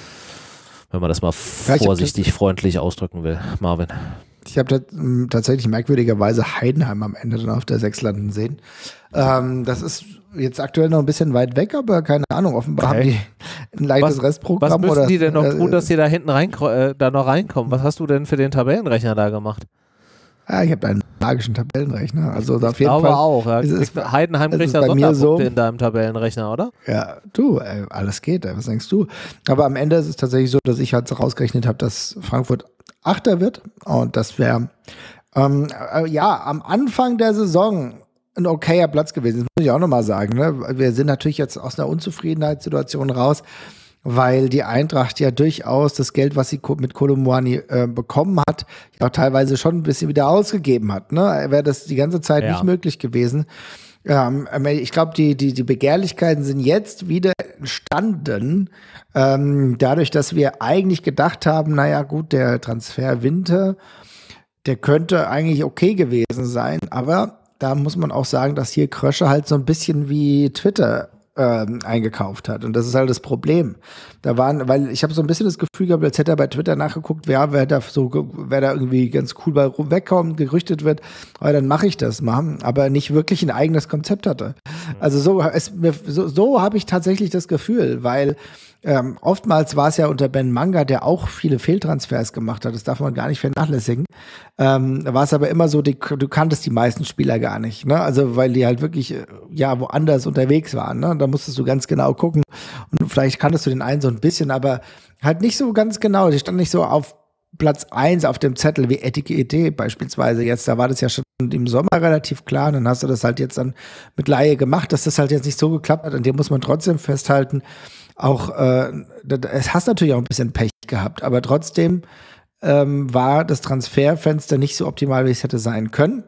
Wenn man das mal ja, vorsichtig, freundlich ausdrücken will. Marvin. Ich habe tatsächlich merkwürdigerweise Heidenheim am Ende dann auf der sechs landen sehen. Ähm, das ist jetzt aktuell noch ein bisschen weit weg, aber keine Ahnung, offenbar okay. haben die ein leichtes was, Restprogramm. Was müssen oder, die denn noch äh, tun, dass die da hinten rein, äh, da noch reinkommen? Was hast du denn für den Tabellenrechner da gemacht? Ja, ich habe einen magischen Tabellenrechner. Also ich auf jeden glaube Fall auch. Ja. Es, Heidenheim kriegt da Sonderpunkte so, in deinem Tabellenrechner, oder? Ja, du, ey, alles geht. Ey, was denkst du? Aber am Ende ist es tatsächlich so, dass ich halt so rausgerechnet habe, dass Frankfurt Achter wird. Und das wäre ähm, äh, ja am Anfang der Saison ein okayer Platz gewesen. Das muss ich auch nochmal sagen. Ne? Wir sind natürlich jetzt aus einer Unzufriedenheitssituation raus, weil die Eintracht ja durchaus das Geld, was sie mit Kolo Muani äh, bekommen hat, ja auch teilweise schon ein bisschen wieder ausgegeben hat. Ne? Wäre das die ganze Zeit ja. nicht möglich gewesen. Ähm, ich glaube, die, die, die Begehrlichkeiten sind jetzt wieder entstanden, ähm, dadurch, dass wir eigentlich gedacht haben, naja gut, der Transfer Winter, der könnte eigentlich okay gewesen sein, aber da muss man auch sagen, dass hier Krösche halt so ein bisschen wie Twitter ähm, eingekauft hat. Und das ist halt das Problem. Da waren, weil ich habe so ein bisschen das Gefühl gehabt, als hätte er bei Twitter nachgeguckt, wer, wer da so, wer da irgendwie ganz cool bei rum wegkommt, gerüchtet wird, aber dann mache ich das mal, aber nicht wirklich ein eigenes Konzept hatte. Also so, es, so, so habe ich tatsächlich das Gefühl, weil Ähm, oftmals war es ja unter Ben Manga, der auch viele Fehltransfers gemacht hat, das darf man gar nicht vernachlässigen. Ähm, da war es aber immer so, die, du kanntest die meisten Spieler gar nicht, ne? Also weil die halt wirklich ja woanders unterwegs waren, ne? Da musstest du ganz genau gucken und vielleicht kanntest du den einen so ein bisschen, aber halt nicht so ganz genau. Die stand nicht so auf Platz eins auf dem Zettel wie Etikette beispielsweise jetzt. Da war das ja schon im Sommer relativ klar. Dann hast du das halt jetzt dann mit Laie gemacht, dass das halt jetzt nicht so geklappt hat. An dem muss man trotzdem festhalten. Auch, äh, es hast natürlich auch ein bisschen Pech gehabt, aber trotzdem ähm, war das Transferfenster nicht so optimal, wie es hätte sein können.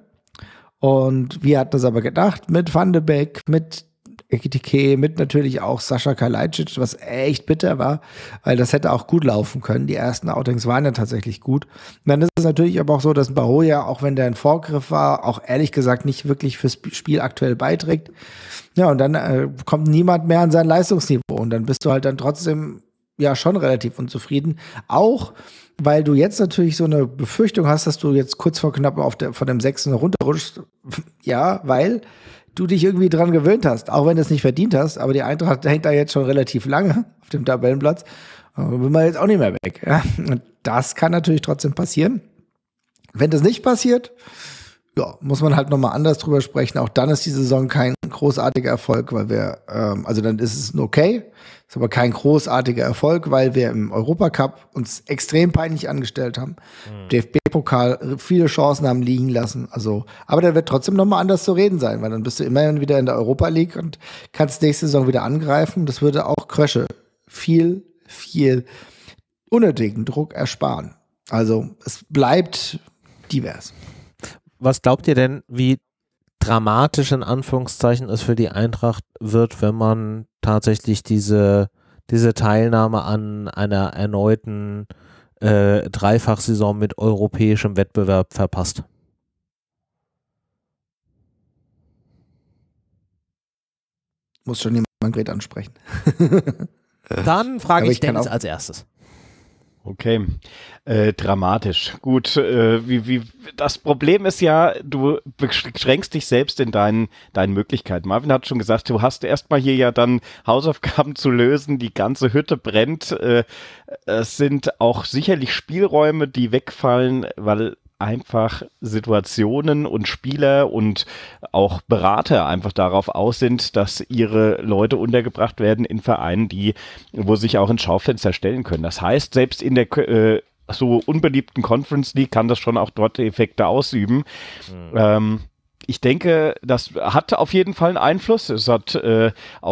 Und wir hatten das aber gedacht, mit Van de Beek, mit Ekitike, mit natürlich auch Sascha Kalajdzic, was echt bitter war, weil das hätte auch gut laufen können. Die ersten Outings waren ja tatsächlich gut. Und dann ist es natürlich aber auch so, dass Bahoja, auch wenn der ein Vorgriff war, auch ehrlich gesagt nicht wirklich fürs Spiel aktuell beiträgt. Ja, und dann äh, kommt niemand mehr an sein Leistungsniveau und dann bist du halt dann trotzdem ja schon relativ unzufrieden. Auch, weil du jetzt natürlich so eine Befürchtung hast, dass du jetzt kurz vor knapp auf der, von dem Sechsten runterrutschst. Ja, weil du dich irgendwie dran gewöhnt hast, auch wenn du es nicht verdient hast, aber die Eintracht hängt da jetzt schon relativ lange auf dem Tabellenplatz. Aber will man jetzt auch nicht mehr weg. Ja? Und das kann natürlich trotzdem passieren. Wenn das nicht passiert, ja, muss man halt nochmal anders drüber sprechen. Auch dann ist die Saison kein großartiger Erfolg, weil wir, ähm, also dann ist es ein okay, ist aber kein großartiger Erfolg, weil wir im Europacup uns extrem peinlich angestellt haben. Mhm. D F B-Pokal viele Chancen haben liegen lassen. Also, aber da wird trotzdem nochmal anders zu reden sein, weil dann bist du immerhin wieder in der Europa League und kannst nächste Saison wieder angreifen. Das würde auch Krösche viel, viel unnötigen Druck ersparen. Also es bleibt divers. Was glaubt ihr denn, wie dramatisch in Anführungszeichen es für die Eintracht wird, wenn man tatsächlich diese, diese Teilnahme an einer erneuten äh, Dreifachsaison mit europäischem Wettbewerb verpasst? Muss schon jemand Gret ansprechen. Dann frage ich, ich Dennis als erstes. Okay, äh, dramatisch. Gut, äh, wie, wie, das Problem ist ja, du beschränkst dich selbst in deinen, deinen Möglichkeiten. Marvin hat schon gesagt, du hast erstmal hier ja dann Hausaufgaben zu lösen, die ganze Hütte brennt. Äh, es sind auch sicherlich Spielräume, die wegfallen, weil einfach Situationen und Spieler und auch Berater einfach darauf aus sind, dass ihre Leute untergebracht werden in Vereinen, die, wo sich auch ins Schaufenster stellen können. Das heißt, selbst in der äh, so unbeliebten Conference League kann das schon auch dort Effekte ausüben. Mhm. Ähm, ich denke, das hat auf jeden Fall einen Einfluss. Es hat äh, auch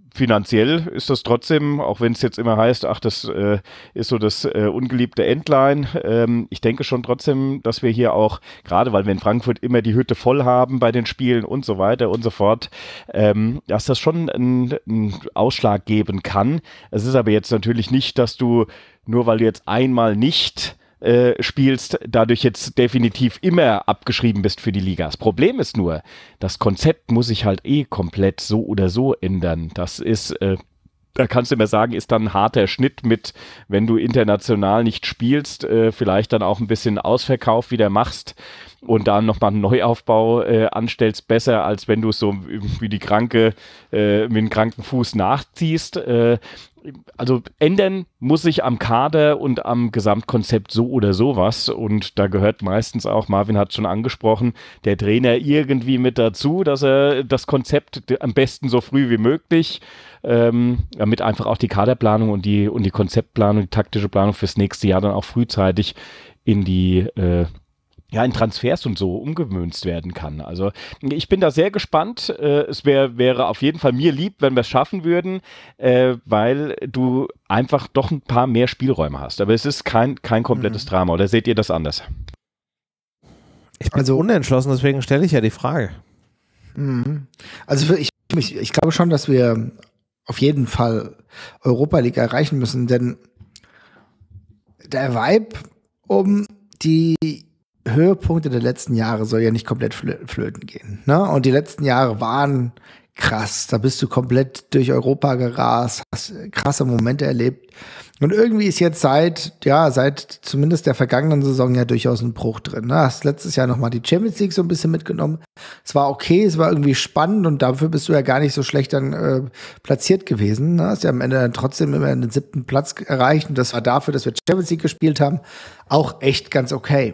finanziell ist das trotzdem, auch wenn es jetzt immer heißt, ach, das äh, ist so das äh, ungeliebte Endline. Ähm, ich denke schon trotzdem, dass wir hier auch, gerade weil wir in Frankfurt immer die Hütte voll haben bei den Spielen und so weiter und so fort, ähm, dass das schon einen, einen Ausschlag geben kann. Es ist aber jetzt natürlich nicht, dass du, nur weil du jetzt einmal nicht Äh, spielst, dadurch jetzt definitiv immer abgeschrieben bist für die Liga. Das Problem ist nur, das Konzept muss sich halt eh komplett so oder so ändern. Das ist, äh, da kannst du immer sagen, ist dann ein harter Schnitt mit, wenn du international nicht spielst, äh, vielleicht dann auch ein bisschen Ausverkauf wieder machst und dann nochmal einen Neuaufbau äh, anstellst, besser, als wenn du es so wie die Kranke, äh, mit dem kranken Fuß nachziehst. Äh, Also ändern muss sich am Kader und am Gesamtkonzept so oder sowas, und da gehört meistens auch, Marvin hat es schon angesprochen, der Trainer irgendwie mit dazu, dass er das Konzept am besten so früh wie möglich, ähm, damit einfach auch die Kaderplanung und die, und die Konzeptplanung, die taktische Planung fürs nächste Jahr dann auch frühzeitig in die äh, ja, in Transfers und so umgemünzt werden kann. Also ich bin da sehr gespannt. Äh, es wär, wäre auf jeden Fall mir lieb, wenn wir es schaffen würden, äh, weil du einfach doch ein paar mehr Spielräume hast. Aber es ist kein, kein komplettes mhm. Drama. Oder seht ihr das anders? Ich bin also unentschlossen, deswegen stelle ich ja die Frage. Mhm. Also ich, ich, ich glaube schon, dass wir auf jeden Fall Europa League erreichen müssen, denn der Vibe um die Höhepunkte der letzten Jahre soll ja nicht komplett flö- flöten gehen. Ne? Und die letzten Jahre waren krass. Da bist du komplett durch Europa gerast, hast krasse Momente erlebt. Und irgendwie ist jetzt seit, ja, seit zumindest der vergangenen Saison ja durchaus ein Bruch drin. Ne? Hast letztes Jahr nochmal die Champions League so ein bisschen mitgenommen. Es war okay, es war irgendwie spannend und dafür bist du ja gar nicht so schlecht dann äh, platziert gewesen. Ne? Hast ja am Ende dann trotzdem immer den siebten Platz erreicht und das war dafür, dass wir Champions League gespielt haben, auch echt ganz okay.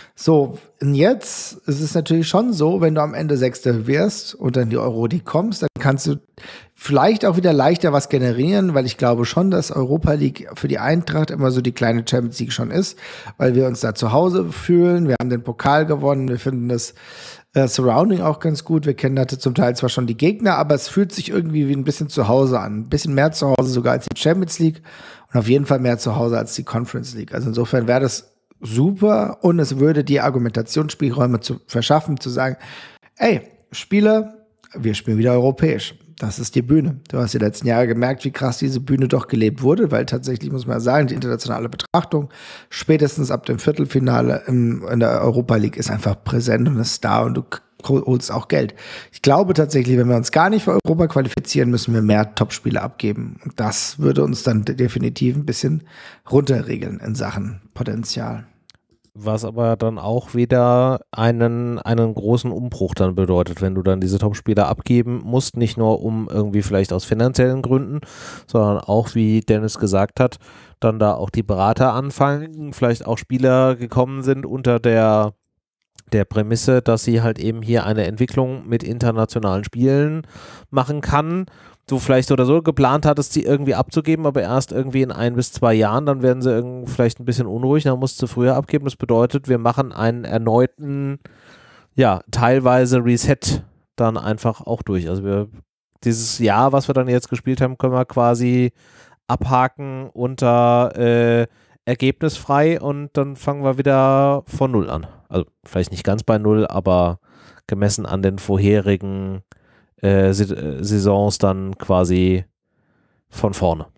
So, und jetzt ist es natürlich schon so, wenn du am Ende Sechster wirst und dann die Euro League kommst, dann kannst du vielleicht auch wieder leichter was generieren, weil ich glaube schon, dass Europa League für die Eintracht immer so die kleine Champions League schon ist, weil wir uns da zu Hause fühlen. Wir haben den Pokal gewonnen, wir finden das äh, Surrounding auch ganz gut. Wir kennen da zum Teil zwar schon die Gegner, aber es fühlt sich irgendwie wie ein bisschen zu Hause an. Ein bisschen mehr zu Hause sogar als die Champions League und auf jeden Fall mehr zu Hause als die Conference League. Also insofern wäre das super und es würde dir Argumentationsspielräume zu verschaffen, zu sagen, ey, Spieler, wir spielen wieder europäisch. Das ist die Bühne. Du hast die letzten Jahre gemerkt, wie krass diese Bühne doch gelebt wurde, weil tatsächlich, muss man sagen, die internationale Betrachtung spätestens ab dem Viertelfinale im, in der Europa League ist einfach präsent und ist da und du holst auch Geld. Ich glaube tatsächlich, wenn wir uns gar nicht für Europa qualifizieren, müssen wir mehr Topspiele abgeben. Und das würde uns dann definitiv ein bisschen runterregeln in Sachen Potenzial. Was aber dann auch wieder einen, einen großen Umbruch dann bedeutet, wenn du dann diese Topspieler abgeben musst, nicht nur um irgendwie vielleicht aus finanziellen Gründen, sondern auch, wie Dennis gesagt hat, dann da auch die Berater anfangen, vielleicht auch Spieler gekommen sind unter der der Prämisse, dass sie halt eben hier eine Entwicklung mit internationalen Spielen machen kann. Du vielleicht oder so geplant hattest, sie irgendwie abzugeben, aber erst irgendwie in ein bis zwei Jahren, dann werden sie irgendwie vielleicht ein bisschen unruhig, dann musst du früher abgeben. Das bedeutet, wir machen einen erneuten, ja, teilweise Reset dann einfach auch durch. Also wir, dieses Jahr, was wir dann jetzt gespielt haben, können wir quasi abhaken unter äh, ergebnisfrei und dann fangen wir wieder von Null an. Also vielleicht nicht ganz bei Null, aber gemessen an den vorherigen äh, Saisons dann quasi von vorne.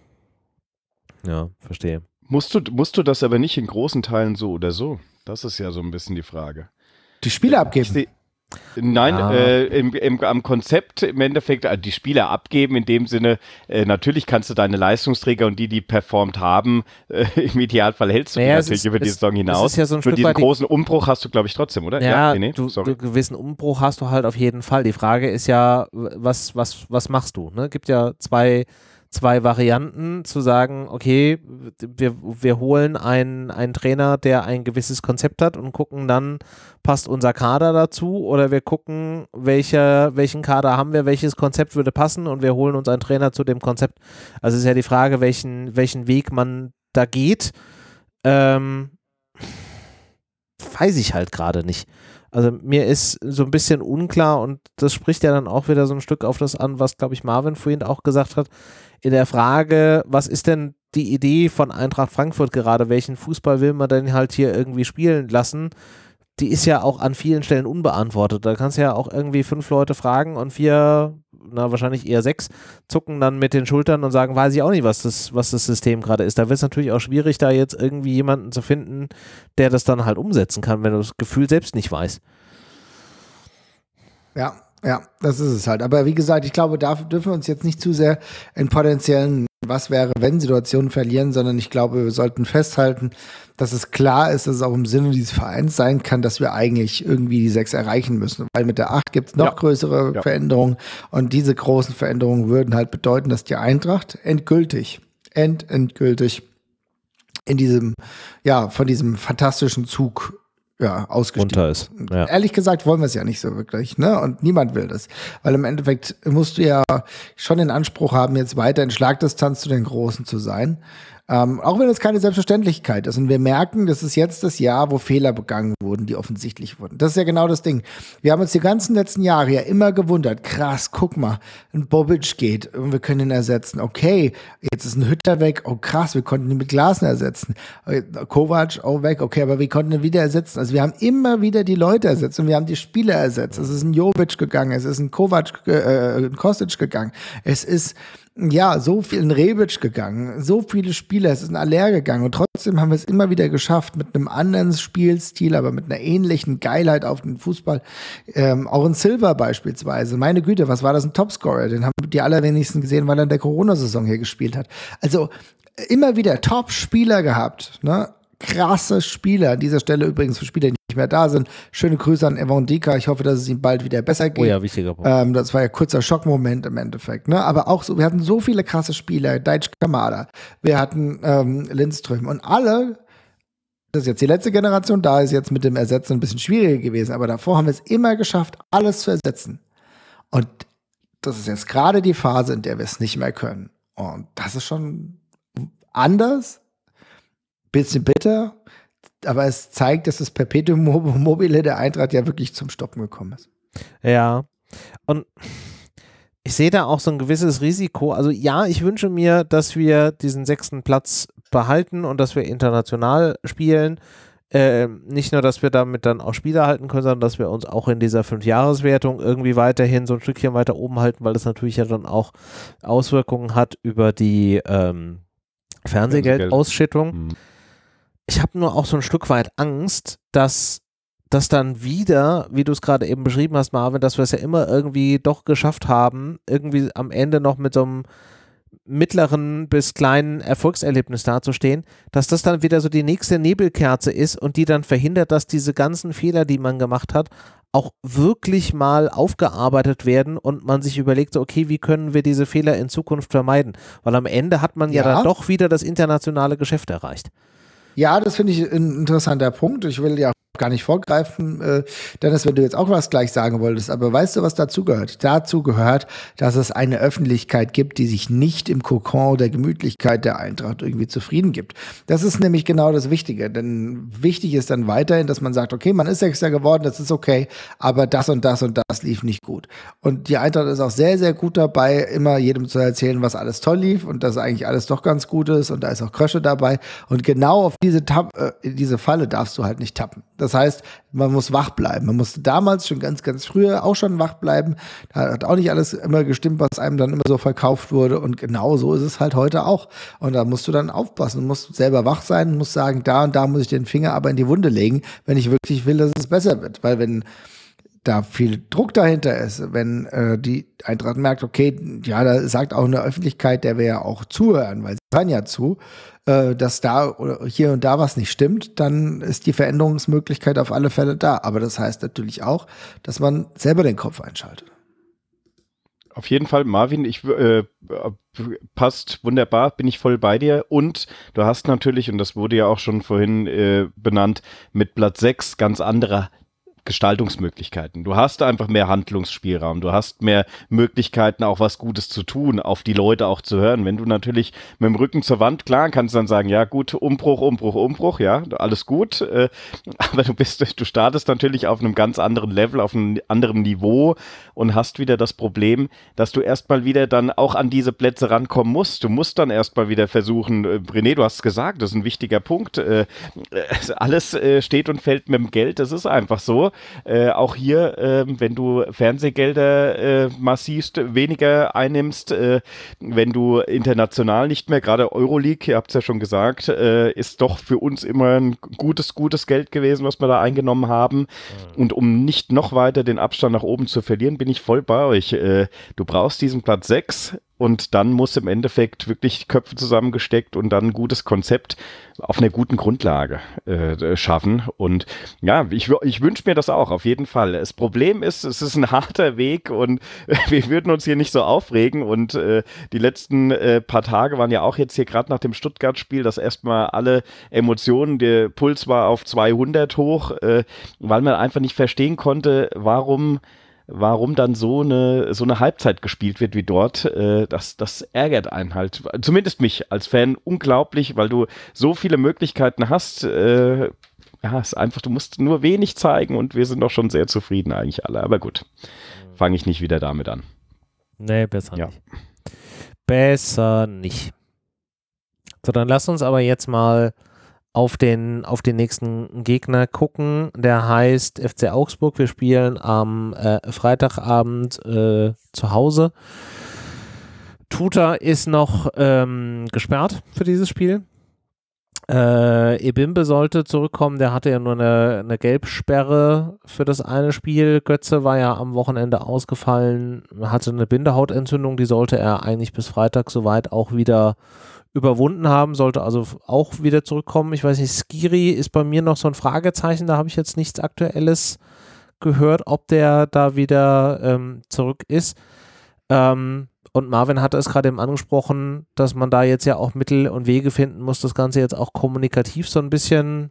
Ja, verstehe. Musst du, musst du das aber nicht in großen Teilen so oder so? Das ist ja so ein bisschen die Frage. Die Spiele abgeben? Seh, nein, ja. äh, im, im, am Konzept im Endeffekt äh, die Spieler abgeben, in dem Sinne, äh, natürlich kannst du deine Leistungsträger und die, die performt haben, äh, im Idealfall hältst du naja, die natürlich ist, über die es, Saison hinaus. Ja so Für diesen großen Umbruch hast du, glaube ich, trotzdem, oder? Ja, ja nee, nee, du, sorry. du gewissen Umbruch hast du halt auf jeden Fall. Die Frage ist ja, was, was, was machst du? Ne? Gibt ja zwei zwei Varianten, zu sagen, okay, wir, wir holen einen, einen Trainer, der ein gewisses Konzept hat und gucken dann, passt unser Kader dazu, oder wir gucken, welche, welchen Kader haben wir, welches Konzept würde passen und wir holen uns einen Trainer zu dem Konzept. Also ist ja die Frage, welchen, welchen Weg man da geht. Ähm, weiß ich halt gerade nicht. Also mir ist so ein bisschen unklar und das spricht ja dann auch wieder so ein Stück auf das an, was, glaube ich, Marvin vorhin auch gesagt hat, in der Frage, was ist denn die Idee von Eintracht Frankfurt gerade, welchen Fußball will man denn halt hier irgendwie spielen lassen, die ist ja auch an vielen Stellen unbeantwortet. Da kannst du ja auch irgendwie fünf Leute fragen und vier, na wahrscheinlich eher sechs, zucken dann mit den Schultern und sagen, weiß ich auch nicht, was das, was das System gerade ist. Da wird es natürlich auch schwierig, da jetzt irgendwie jemanden zu finden, der das dann halt umsetzen kann, wenn du das Gefühl selbst nicht weißt. Ja, ja, das ist es halt. Aber wie gesagt, ich glaube, da dürfen wir uns jetzt nicht zu sehr in potenziellen Was-wäre-wenn-Situationen verlieren, sondern ich glaube, wir sollten festhalten, dass es klar ist, dass es auch im Sinne dieses Vereins sein kann, dass wir eigentlich irgendwie die sechs erreichen müssen. Weil mit der acht gibt es noch ja. größere ja. Veränderungen und diese großen Veränderungen würden halt bedeuten, dass die Eintracht endgültig, end, endgültig in diesem, ja, von diesem fantastischen Zug ja, ausgestiegen ist. Ja. Ehrlich gesagt wollen wir es ja nicht so wirklich, ne? Und niemand will das. Weil im Endeffekt musst du ja schon den Anspruch haben, jetzt weiter in Schlagdistanz zu den Großen zu sein. Ähm, auch wenn es keine Selbstverständlichkeit ist. Und wir merken, das ist jetzt das Jahr, wo Fehler begangen wurden, die offensichtlich wurden. Das ist ja genau das Ding. Wir haben uns die ganzen letzten Jahre ja immer gewundert. Krass, guck mal, ein Bobic geht und wir können ihn ersetzen. Okay, jetzt ist ein Hütter weg. Oh krass, wir konnten ihn mit Glasner ersetzen. Kovac auch weg. Okay, aber wir konnten ihn wieder ersetzen. Also wir haben immer wieder die Leute ersetzt und wir haben die Spieler ersetzt. Es ist ein Jovic gegangen, es ist ein Kovac, äh, ein Kostic gegangen. Es ist ja, so viel in Rebic gegangen, so viele Spieler, es ist ein Aller gegangen und trotzdem haben wir es immer wieder geschafft mit einem anderen Spielstil, aber mit einer ähnlichen Geilheit auf den Fußball. Ähm, auch in Silva beispielsweise. Meine Güte, was war das, ein Topscorer? Den haben die allerwenigsten gesehen, weil er in der Corona-Saison hier gespielt hat. Also immer wieder Top-Spieler gehabt, ne? Krasse Spieler. An dieser Stelle übrigens für Spieler, die nicht mehr da sind. Schöne Grüße an Evan Dika. Ich hoffe, dass es ihm bald wieder besser geht. Oh ja, wichtiger Punkt. Ähm, das war ja ein kurzer Schockmoment im Endeffekt. Ne? Aber auch so, wir hatten so viele krasse Spieler. Daichi Kamada. Wir hatten ähm, Lindström. Und alle, das ist jetzt die letzte Generation, da ist jetzt mit dem Ersetzen ein bisschen schwieriger gewesen. Aber davor haben wir es immer geschafft, alles zu ersetzen. Und das ist jetzt gerade die Phase, in der wir es nicht mehr können. Und das ist schon anders. Bisschen bitter, aber es zeigt, dass das Perpetuum mobile der Eintracht ja wirklich zum Stoppen gekommen ist. Ja, und ich sehe da auch so ein gewisses Risiko. Also ja, ich wünsche mir, dass wir diesen sechsten Platz behalten und dass wir international spielen. Äh, nicht nur, dass wir damit dann auch Spiele halten können, sondern dass wir uns auch in dieser Fünfjahreswertung irgendwie weiterhin so ein Stückchen weiter oben halten, weil das natürlich ja dann auch Auswirkungen hat über die ähm, Fernsehgeldausschüttung. Mhm. Ich habe nur auch so ein Stück weit Angst, dass das dann wieder, wie du es gerade eben beschrieben hast, Marvin, dass wir es ja immer irgendwie doch geschafft haben, irgendwie am Ende noch mit so einem mittleren bis kleinen Erfolgserlebnis dazustehen, dass das dann wieder so die nächste Nebelkerze ist und die dann verhindert, dass diese ganzen Fehler, die man gemacht hat, auch wirklich mal aufgearbeitet werden und man sich überlegt, so, okay, wie können wir diese Fehler in Zukunft vermeiden? Weil am Ende hat man ja, ja dann doch wieder das internationale Geschäft erreicht. Ja, das finde ich ein interessanter Punkt. Ich will ja gar nicht vorgreifen, äh, Dennis, wenn du jetzt auch was gleich sagen wolltest, aber weißt du, was dazu gehört? Dazu gehört, dass es eine Öffentlichkeit gibt, die sich nicht im Kokon der Gemütlichkeit der Eintracht irgendwie zufrieden gibt. Das ist nämlich genau das Wichtige, denn wichtig ist dann weiterhin, dass man sagt, okay, man ist Sechster geworden, das ist okay, aber das und das und das lief nicht gut. Und die Eintracht ist auch sehr, sehr gut dabei, immer jedem zu erzählen, was alles toll lief und dass eigentlich alles doch ganz gut ist und da ist auch Krösche dabei und genau auf diese, Tapp, äh, diese Falle darfst du halt nicht tappen. Das heißt, man muss wach bleiben. Man musste damals schon ganz, ganz früher auch schon wach bleiben. Da hat auch nicht alles immer gestimmt, was einem dann immer so verkauft wurde. Und genau so ist es halt heute auch. Und da musst du dann aufpassen. Du musst selber wach sein, musst sagen, da und da muss ich den Finger aber in die Wunde legen, wenn ich wirklich will, dass es besser wird. Weil wenn da viel Druck dahinter ist, wenn äh, die Eintracht merkt, okay, ja, da sagt auch eine Öffentlichkeit, der wir ja auch zuhören, weil sie hören ja zu, äh, dass da oder hier und da was nicht stimmt, dann ist die Veränderungsmöglichkeit auf alle Fälle da. Aber das heißt natürlich auch, dass man selber den Kopf einschaltet. Auf jeden Fall, Marvin, ich äh, passt wunderbar, bin ich voll bei dir. Und du hast natürlich, und das wurde ja auch schon vorhin äh, benannt, mit Platz sechs ganz anderer Gestaltungsmöglichkeiten. Du hast einfach mehr Handlungsspielraum, du hast mehr Möglichkeiten, auch was Gutes zu tun, auf die Leute auch zu hören. Wenn du natürlich mit dem Rücken zur Wand, klar, kannst du dann sagen, ja gut, Umbruch, Umbruch, Umbruch, ja, alles gut, äh, aber du bist, du startest natürlich auf einem ganz anderen Level, auf einem anderen Niveau und hast wieder das Problem, dass du erstmal wieder dann auch an diese Plätze rankommen musst. Du musst dann erstmal wieder versuchen, äh, René, du hast es gesagt, das ist ein wichtiger Punkt, äh, alles äh, steht und fällt mit dem Geld, das ist einfach so. Äh, auch hier, äh, wenn du Fernsehgelder äh, massivst weniger einnimmst, äh, wenn du international nicht mehr, gerade Euroleague, ihr habt es ja schon gesagt, äh, ist doch für uns immer ein gutes, gutes Geld gewesen, was wir da eingenommen haben. Mhm. Und um nicht noch weiter den Abstand nach oben zu verlieren, bin ich voll bei euch. Äh, du brauchst diesen Platz sechs. Und dann muss im Endeffekt wirklich Köpfe zusammengesteckt und dann ein gutes Konzept auf einer guten Grundlage äh, schaffen. Und ja, ich, ich wünsche mir das auch, auf jeden Fall. Das Problem ist, es ist ein harter Weg und wir würden uns hier nicht so aufregen. Und äh, die letzten äh, paar Tage waren ja auch jetzt hier gerade nach dem Stuttgart-Spiel, dass erstmal alle Emotionen, der Puls war auf zweihundert hoch, äh, weil man einfach nicht verstehen konnte, warum warum dann so eine so eine Halbzeit gespielt wird wie dort, äh, das, das ärgert einen halt, zumindest mich als Fan unglaublich, weil du so viele Möglichkeiten hast, äh, ja, es ist einfach, du musst nur wenig zeigen und wir sind doch schon sehr zufrieden eigentlich alle, aber gut, fange ich nicht wieder damit an. Nee, besser ja. nicht. Besser nicht. So, dann lass uns aber jetzt mal auf den, auf den nächsten Gegner gucken. Der heißt F C Augsburg. Wir spielen am äh, Freitagabend äh, zu Hause. Tuta ist noch ähm, gesperrt für dieses Spiel. Äh, Ebimbe sollte zurückkommen. Der hatte ja nur eine, eine Gelbsperre für das eine Spiel. Götze war ja am Wochenende ausgefallen, hatte eine Bindehautentzündung. Die sollte er eigentlich bis Freitag soweit auch wieder überwunden haben, sollte also auch wieder zurückkommen. Ich weiß nicht, Skiri ist bei mir noch so ein Fragezeichen, da habe ich jetzt nichts Aktuelles gehört, ob der da wieder ähm, zurück ist. Ähm, und Marvin hatte es gerade eben angesprochen, dass man da jetzt ja auch Mittel und Wege finden muss, das Ganze jetzt auch kommunikativ so ein bisschen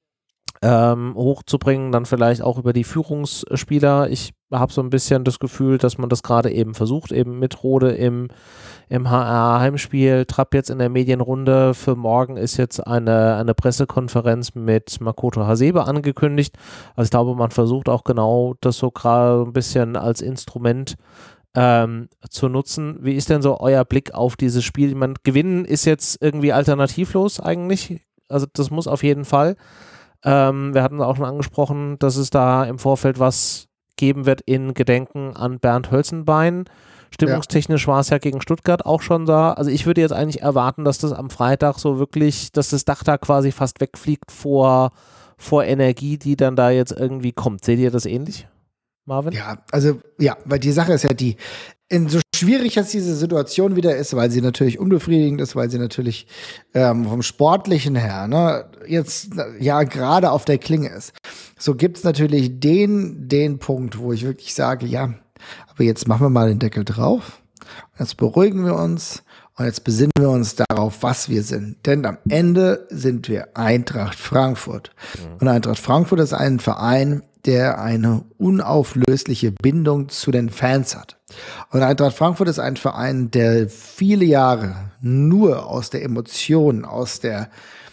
ähm, hochzubringen, dann vielleicht auch über die Führungsspieler. Ich habe so ein bisschen das Gefühl, dass man das gerade eben versucht, eben mit Rode im, im H R-Heimspiel. Trapp jetzt in der Medienrunde. Für morgen ist jetzt eine, eine Pressekonferenz mit Makoto Hasebe angekündigt. Also ich glaube, man versucht auch genau das so gerade ein bisschen als Instrument ähm, zu nutzen. Wie ist denn so euer Blick auf dieses Spiel? Ich meine, gewinnen ist jetzt irgendwie alternativlos eigentlich. Also das muss auf jeden Fall. Ähm, wir hatten auch schon angesprochen, dass es da im Vorfeld was geben wird in Gedenken an Bernd Hölzenbein. Stimmungstechnisch ja. war es ja gegen Stuttgart auch schon da. Also ich würde jetzt eigentlich erwarten, dass das am Freitag so wirklich, dass das Dach da quasi fast wegfliegt vor, vor Energie, die dann da jetzt irgendwie kommt. Seht ihr das ähnlich, Marvin? Ja, also ja, weil die Sache ist ja die, in so schwierig jetzt diese Situation wieder ist, weil sie natürlich unbefriedigend ist, weil sie natürlich ähm, vom Sportlichen her, ne, jetzt ja gerade auf der Klinge ist. So gibt's natürlich den, den Punkt, wo ich wirklich sage, ja, aber jetzt machen wir mal den Deckel drauf, jetzt beruhigen wir uns und jetzt besinnen wir uns darauf, was wir sind. Denn am Ende sind wir Eintracht Frankfurt. Mhm. Und Eintracht Frankfurt ist ein Verein, der eine unauflösliche Bindung zu den Fans hat. Und Eintracht Frankfurt ist ein Verein, der viele Jahre nur aus der Emotion, aus der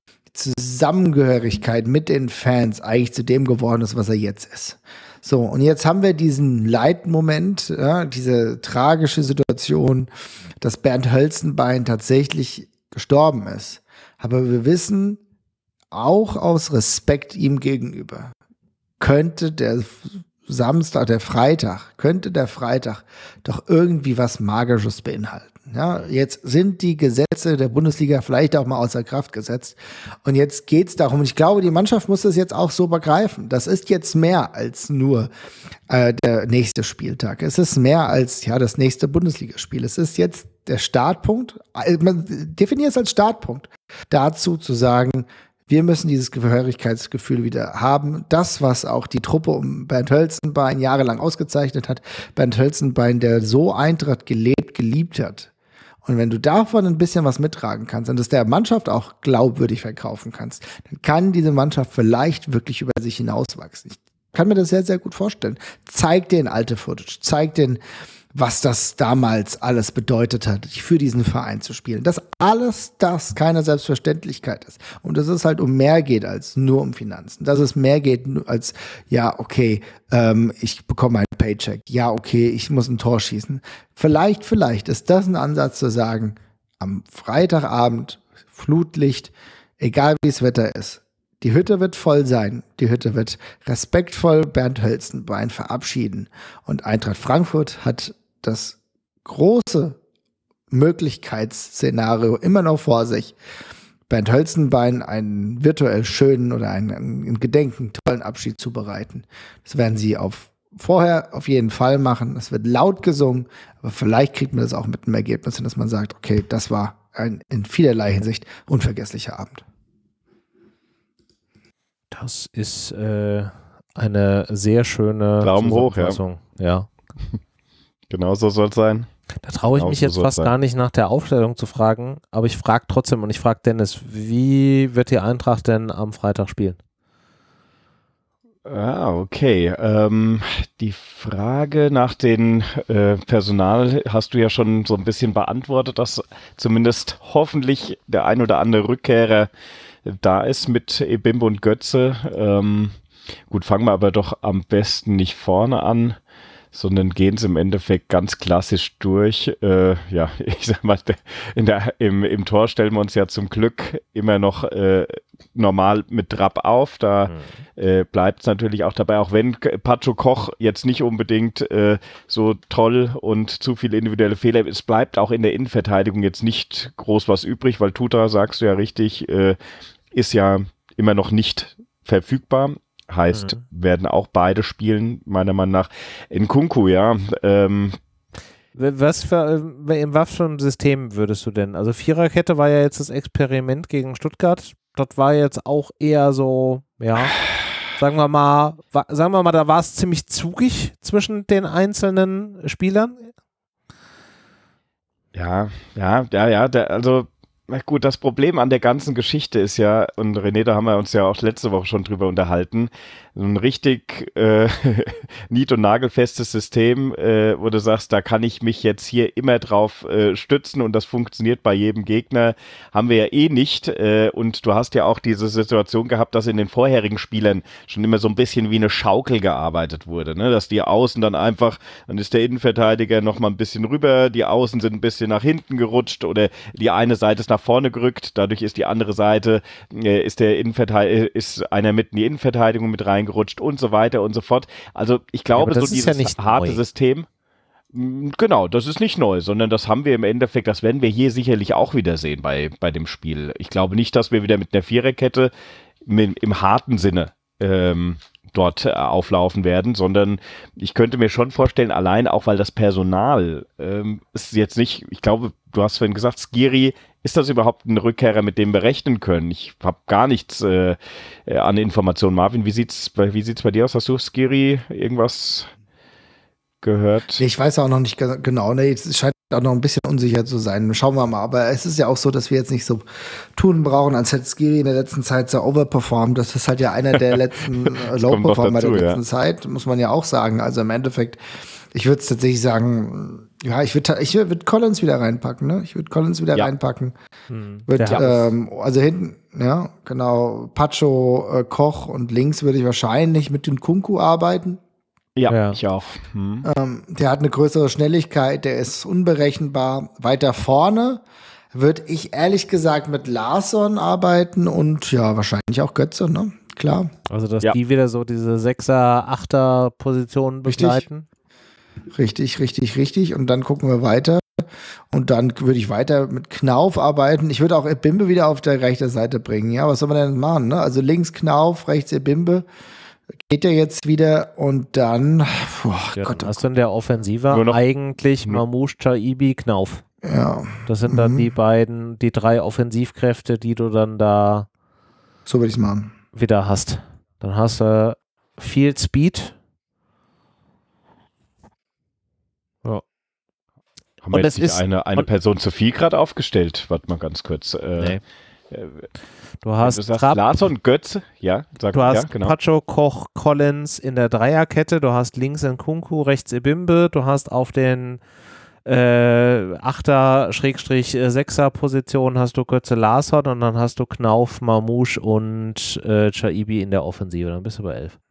Zusammengehörigkeit mit den Fans eigentlich zu dem geworden ist, was er jetzt ist. So, und jetzt haben wir diesen Leitmoment, ja, diese tragische Situation, dass Bernd Hölzenbein tatsächlich gestorben ist. Aber wir wissen, auch aus Respekt ihm gegenüber, könnte der Samstag, der Freitag, könnte der Freitag doch irgendwie was Magisches beinhalten. Ja, jetzt sind die Gesetze der Bundesliga vielleicht auch mal außer Kraft gesetzt. Und jetzt geht's darum, und ich glaube, die Mannschaft muss das jetzt auch so begreifen. Das ist jetzt mehr als nur äh, der nächste Spieltag. Es ist mehr als ja das nächste Bundesligaspiel. Es ist jetzt der Startpunkt, man definiert es als Startpunkt, dazu zu sagen, wir müssen dieses Gehörigkeitsgefühl wieder haben. Das, was auch die Truppe um Bernd Hölzenbein jahrelang ausgezeichnet hat. Bernd Hölzenbein, der so Eintracht gelebt, geliebt hat. Und wenn du davon ein bisschen was mittragen kannst und das der Mannschaft auch glaubwürdig verkaufen kannst, dann kann diese Mannschaft vielleicht wirklich über sich hinauswachsen. Ich kann mir das sehr, sehr gut vorstellen. Zeig den alte Footage, zeig den, was das damals alles bedeutet hat, für diesen Verein zu spielen. Dass alles das keine Selbstverständlichkeit ist. Und dass es halt um mehr geht als nur um Finanzen. Dass es mehr geht als, ja, okay, ähm, ich bekomme einen Paycheck. Ja, okay, ich muss ein Tor schießen. Vielleicht, vielleicht ist das ein Ansatz zu sagen, am Freitagabend, Flutlicht, egal wie das Wetter ist, die Hütte wird voll sein. Die Hütte wird respektvoll Bernd Hölzenbein verabschieden. Und Eintracht Frankfurt hat das große Möglichkeitsszenario immer noch vor sich, Bernd Hölzenbein einen virtuell schönen oder einen, einen gedenken tollen Abschied zu bereiten. Das werden sie auf vorher auf jeden Fall machen. Es wird laut gesungen, aber vielleicht kriegt man das auch mit einem Ergebnis hin, dass man sagt, okay, das war ein in vielerlei Hinsicht unvergesslicher Abend. Das ist äh, eine sehr schöne Daumen hoch, ja. ja. Genau so soll es sein. Da traue ich Genau mich so jetzt soll's fast sein. gar nicht nach der Aufstellung zu fragen, aber ich frage trotzdem und ich frage Dennis, wie wird die Eintracht denn am Freitag spielen? Ah, okay. Ähm, die Frage nach dem äh, Personal hast du ja schon so ein bisschen beantwortet, dass zumindest hoffentlich der ein oder andere Rückkehrer da ist mit Ebimbe und Götze. Ähm, gut, fangen wir aber doch am besten nicht vorne an, sondern gehen es im Endeffekt ganz klassisch durch. Äh, ja, ich sag mal, in der, im, im Tor stellen wir uns ja zum Glück immer noch äh, normal mit Trapp auf. Da mhm. äh, bleibt es natürlich auch dabei, auch wenn Pacho Koch jetzt nicht unbedingt äh, so toll und zu viele individuelle Fehler, es bleibt auch in der Innenverteidigung jetzt nicht groß was übrig, weil Tuta, sagst du ja richtig, äh, ist ja immer noch nicht verfügbar. Heißt, mhm. werden auch beide spielen, meiner Meinung nach. Nkunku, ja. Ähm, was für, in was für ein System würdest du denn? Also Viererkette war ja jetzt das Experiment gegen Stuttgart. Das war jetzt auch eher so, ja, sagen wir mal, wa, sagen wir mal, da war es ziemlich zugig zwischen den einzelnen Spielern. Ja, ja, ja, ja, der, also na gut, das Problem an der ganzen Geschichte ist ja, und René, da haben wir uns ja auch letzte Woche schon drüber unterhalten, so ein richtig äh, nied- und nagelfestes System, äh, wo du sagst, da kann ich mich jetzt hier immer drauf äh, stützen und das funktioniert bei jedem Gegner, haben wir ja eh nicht. Äh, und du hast ja auch diese Situation gehabt, dass in den vorherigen Spielen schon immer so ein bisschen wie eine Schaukel gearbeitet wurde, ne? Dass die Außen dann einfach, dann ist der Innenverteidiger nochmal ein bisschen rüber, die Außen sind ein bisschen nach hinten gerutscht oder die eine Seite ist nach vorne gerückt, dadurch ist die andere Seite, äh, ist der Innenverteidiger, ist einer mit in die Innenverteidigung mit reingerutscht und so weiter und so fort. Also ich glaube, ja, so dieses ja harte neu. System, mh, genau, das ist nicht neu, sondern das haben wir im Endeffekt, das werden wir hier sicherlich auch wieder sehen bei, bei dem Spiel. Ich glaube nicht, dass wir wieder mit einer Viererkette im, im harten Sinne ähm, dort äh, auflaufen werden, sondern ich könnte mir schon vorstellen, allein auch, weil das Personal ähm, ist jetzt nicht, ich glaube, du hast vorhin gesagt, Skiri, ist das überhaupt ein Rückkehrer, mit dem wir rechnen können? Ich habe gar nichts äh, an Informationen. Marvin, wie sieht's bei, wie sieht's bei dir aus? Hast du Skiri irgendwas gehört? Ich weiß auch noch nicht genau, ne, es scheint auch noch ein bisschen unsicher zu sein. Schauen wir mal, aber es ist ja auch so, dass wir jetzt nicht so tun brauchen, als hätte Skiri in der letzten Zeit so overperformed. Das ist halt ja einer der letzten Low-Performer der letzten ja. Zeit, muss man ja auch sagen. Also im Endeffekt, ich würde es tatsächlich sagen, ja, ich würde ich würd Collins wieder reinpacken, ne? Ich würde Collins wieder ja. reinpacken. Hm, würd, ähm, also hinten, ja, genau, Pacho, äh, Koch und links würde ich wahrscheinlich mit dem Nkunku arbeiten. Ja, ja, ich auch. Hm. Ähm, der hat eine größere Schnelligkeit, der ist unberechenbar. Weiter vorne würde ich ehrlich gesagt mit Larsson arbeiten und ja, wahrscheinlich auch Götze, ne? Klar. Also, dass ja. die wieder so diese Sechser-, Achter-Positionen begleiten. Richtig, richtig, richtig. Und dann gucken wir weiter. Und dann würde ich weiter mit Knauf arbeiten. Ich würde auch Ebimbe wieder auf der rechten Seite bringen. Ja, was soll man denn machen, ne? Also links Knauf, rechts Ebimbe. Geht ja jetzt wieder und dann boah, ja, Gott, dann hast du in der Offensive eigentlich Mamouche, Chaibi, Knauf. Ja. Das sind mhm. dann die beiden, die drei Offensivkräfte, die du dann da so würde ich es machen. wieder hast. Dann hast du viel Speed. Ja. Haben wir jetzt nicht eine, eine Person zu viel gerade aufgestellt? Warte mal ganz kurz. Äh, nee. Du hast du sagst Trapp, Larsson, Götze, ja, sag, du hast ja, genau. Pacho, Koch, Collins in der Dreierkette, du hast links Nkunku, rechts Ebimbe, du hast auf den äh, Achter-Sechser-Position hast du Götze, Larsson und dann hast du Knauf, Mamouche und äh, Chaibi in der Offensive, dann bist du bei elf.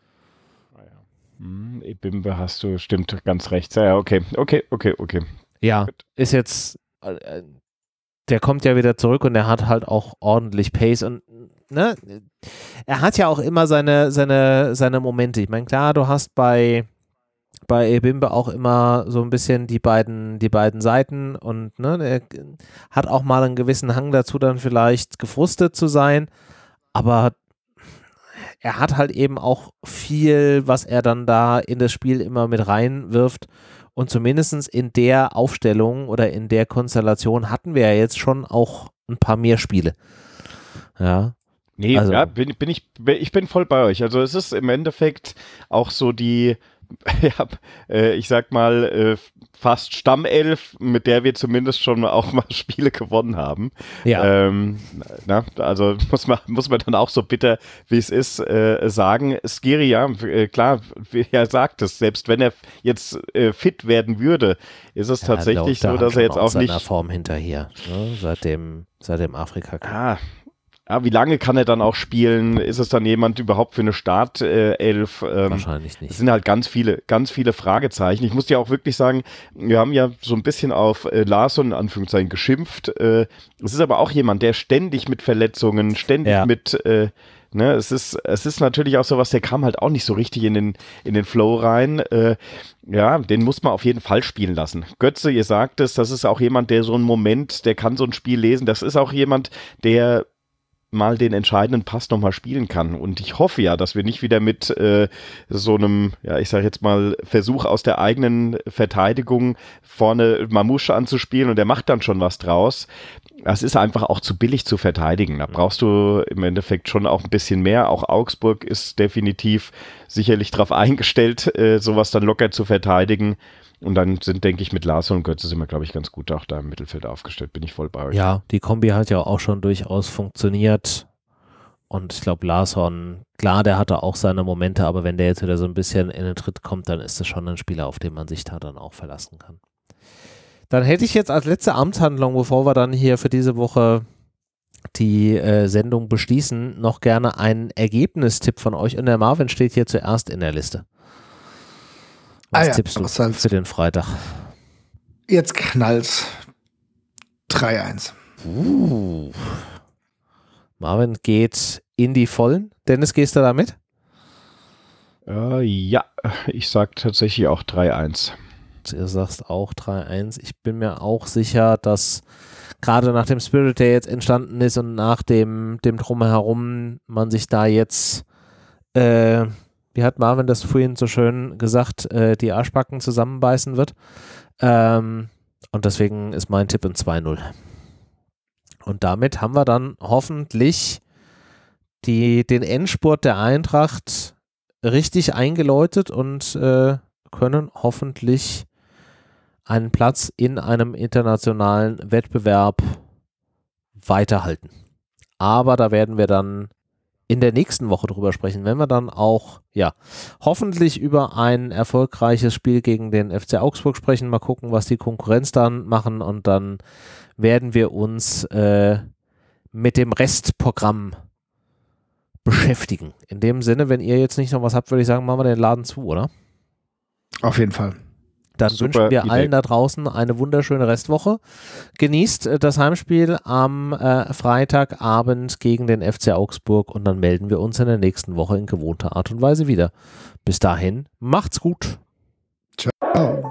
Hm, Ebimbe hast du, stimmt, ganz rechts. Ja, okay, okay, okay, okay. Ja, Gut. ist jetzt, äh, der kommt ja wieder zurück und der hat halt auch ordentlich Pace und, ne, er hat ja auch immer seine, seine, seine Momente. Ich meine, klar, du hast bei, bei Ebimbe auch immer so ein bisschen die beiden, die beiden Seiten und, ne, er hat auch mal einen gewissen Hang dazu, dann vielleicht gefrustet zu sein, aber er hat halt eben auch viel, was er dann da in das Spiel immer mit reinwirft. Und zumindest in der Aufstellung oder in der Konstellation hatten wir ja jetzt schon auch ein paar mehr Spiele. Ja. Nee, also. ja, bin, bin ich, ich bin voll bei euch. Also es ist im Endeffekt auch so die, ja, äh, ich sag mal, äh, fast Stammelf, mit der wir zumindest schon auch mal Spiele gewonnen haben. Ja. Ähm, na, also muss man, muss man dann auch so bitter, wie es ist, äh, sagen. Skiri, ja, äh, klar, wie er sagt es, selbst wenn er jetzt äh, fit werden würde, ist es ja, tatsächlich so, dass er jetzt auch nicht... Form hinterher, ne? seit dem, seit dem Afrika-Cup. Ah, Ja, wie lange kann er dann auch spielen? Ist es dann jemand überhaupt für eine Startelf? Ähm, Wahrscheinlich nicht. Es sind halt ganz viele, ganz viele Fragezeichen. Ich muss dir auch wirklich sagen, wir haben ja so ein bisschen auf äh, Larsson in Anführungszeichen geschimpft. Äh, es ist aber auch jemand, der ständig mit Verletzungen, ständig ja. mit, äh, ne, es ist, es ist natürlich auch sowas, der kam halt auch nicht so richtig in den, in den Flow rein. Äh, ja, den muss man auf jeden Fall spielen lassen. Götze, ihr sagt es, das ist auch jemand, der so einen Moment, der kann so ein Spiel lesen. Das ist auch jemand, der mal den entscheidenden Pass nochmal spielen kann. Und ich hoffe ja, dass wir nicht wieder mit äh, so einem, ja, ich sage jetzt mal, Versuch aus der eigenen Verteidigung vorne Mamouche anzuspielen und der macht dann schon was draus. Das ist einfach auch zu billig zu verteidigen. Da brauchst du im Endeffekt schon auch ein bisschen mehr. Auch Augsburg ist definitiv sicherlich darauf eingestellt, äh, sowas dann locker zu verteidigen. Und dann sind, denke ich, mit Larsson und Götze sind wir, glaube ich, ganz gut auch da im Mittelfeld aufgestellt. Bin ich voll bei euch. Ja, die Kombi hat ja auch schon durchaus funktioniert. Und ich glaube, Larsson, klar, der hatte auch seine Momente, aber wenn der jetzt wieder so ein bisschen in den Tritt kommt, dann ist das schon ein Spieler, auf den man sich da dann auch verlassen kann. Dann hätte ich jetzt als letzte Amtshandlung, bevor wir dann hier für diese Woche die äh, Sendung beschließen, noch gerne einen Ergebnistipp von euch. Und der Marvin steht hier zuerst in der Liste. Was ah ja, tippst du für den Freitag? Jetzt knallt's. drei eins. Uh. Marvin geht in die Vollen. Dennis, gehst du da mit? Äh, ja, ich sag tatsächlich auch drei eins. Du sagst auch drei eins. Ich bin mir auch sicher, dass gerade nach dem Spirit, der jetzt entstanden ist und nach dem, dem Drumherum, man sich da jetzt äh, wie hat Marvin das vorhin so schön gesagt, äh, die Arschbacken zusammenbeißen wird. Ähm, und deswegen ist mein Tipp ein zwei null. Und damit haben wir dann hoffentlich die, den Endspurt der Eintracht richtig eingeläutet und äh, können hoffentlich einen Platz in einem internationalen Wettbewerb weiterhalten. Aber da werden wir dann in der nächsten Woche drüber sprechen, wenn wir dann auch, ja, hoffentlich über ein erfolgreiches Spiel gegen den F C Augsburg sprechen. Mal gucken, was die Konkurrenz dann machen und dann werden wir uns äh, mit dem Restprogramm beschäftigen. In dem Sinne, wenn ihr jetzt nicht noch was habt, würde ich sagen, machen wir den Laden zu, oder? Auf jeden Fall. Dann Super wünschen wir Idee. allen da draußen eine wunderschöne Restwoche. Genießt äh, das Heimspiel am äh, Freitagabend gegen den F C Augsburg und dann melden wir uns in der nächsten Woche in gewohnter Art und Weise wieder. Bis dahin, macht's gut. Ciao.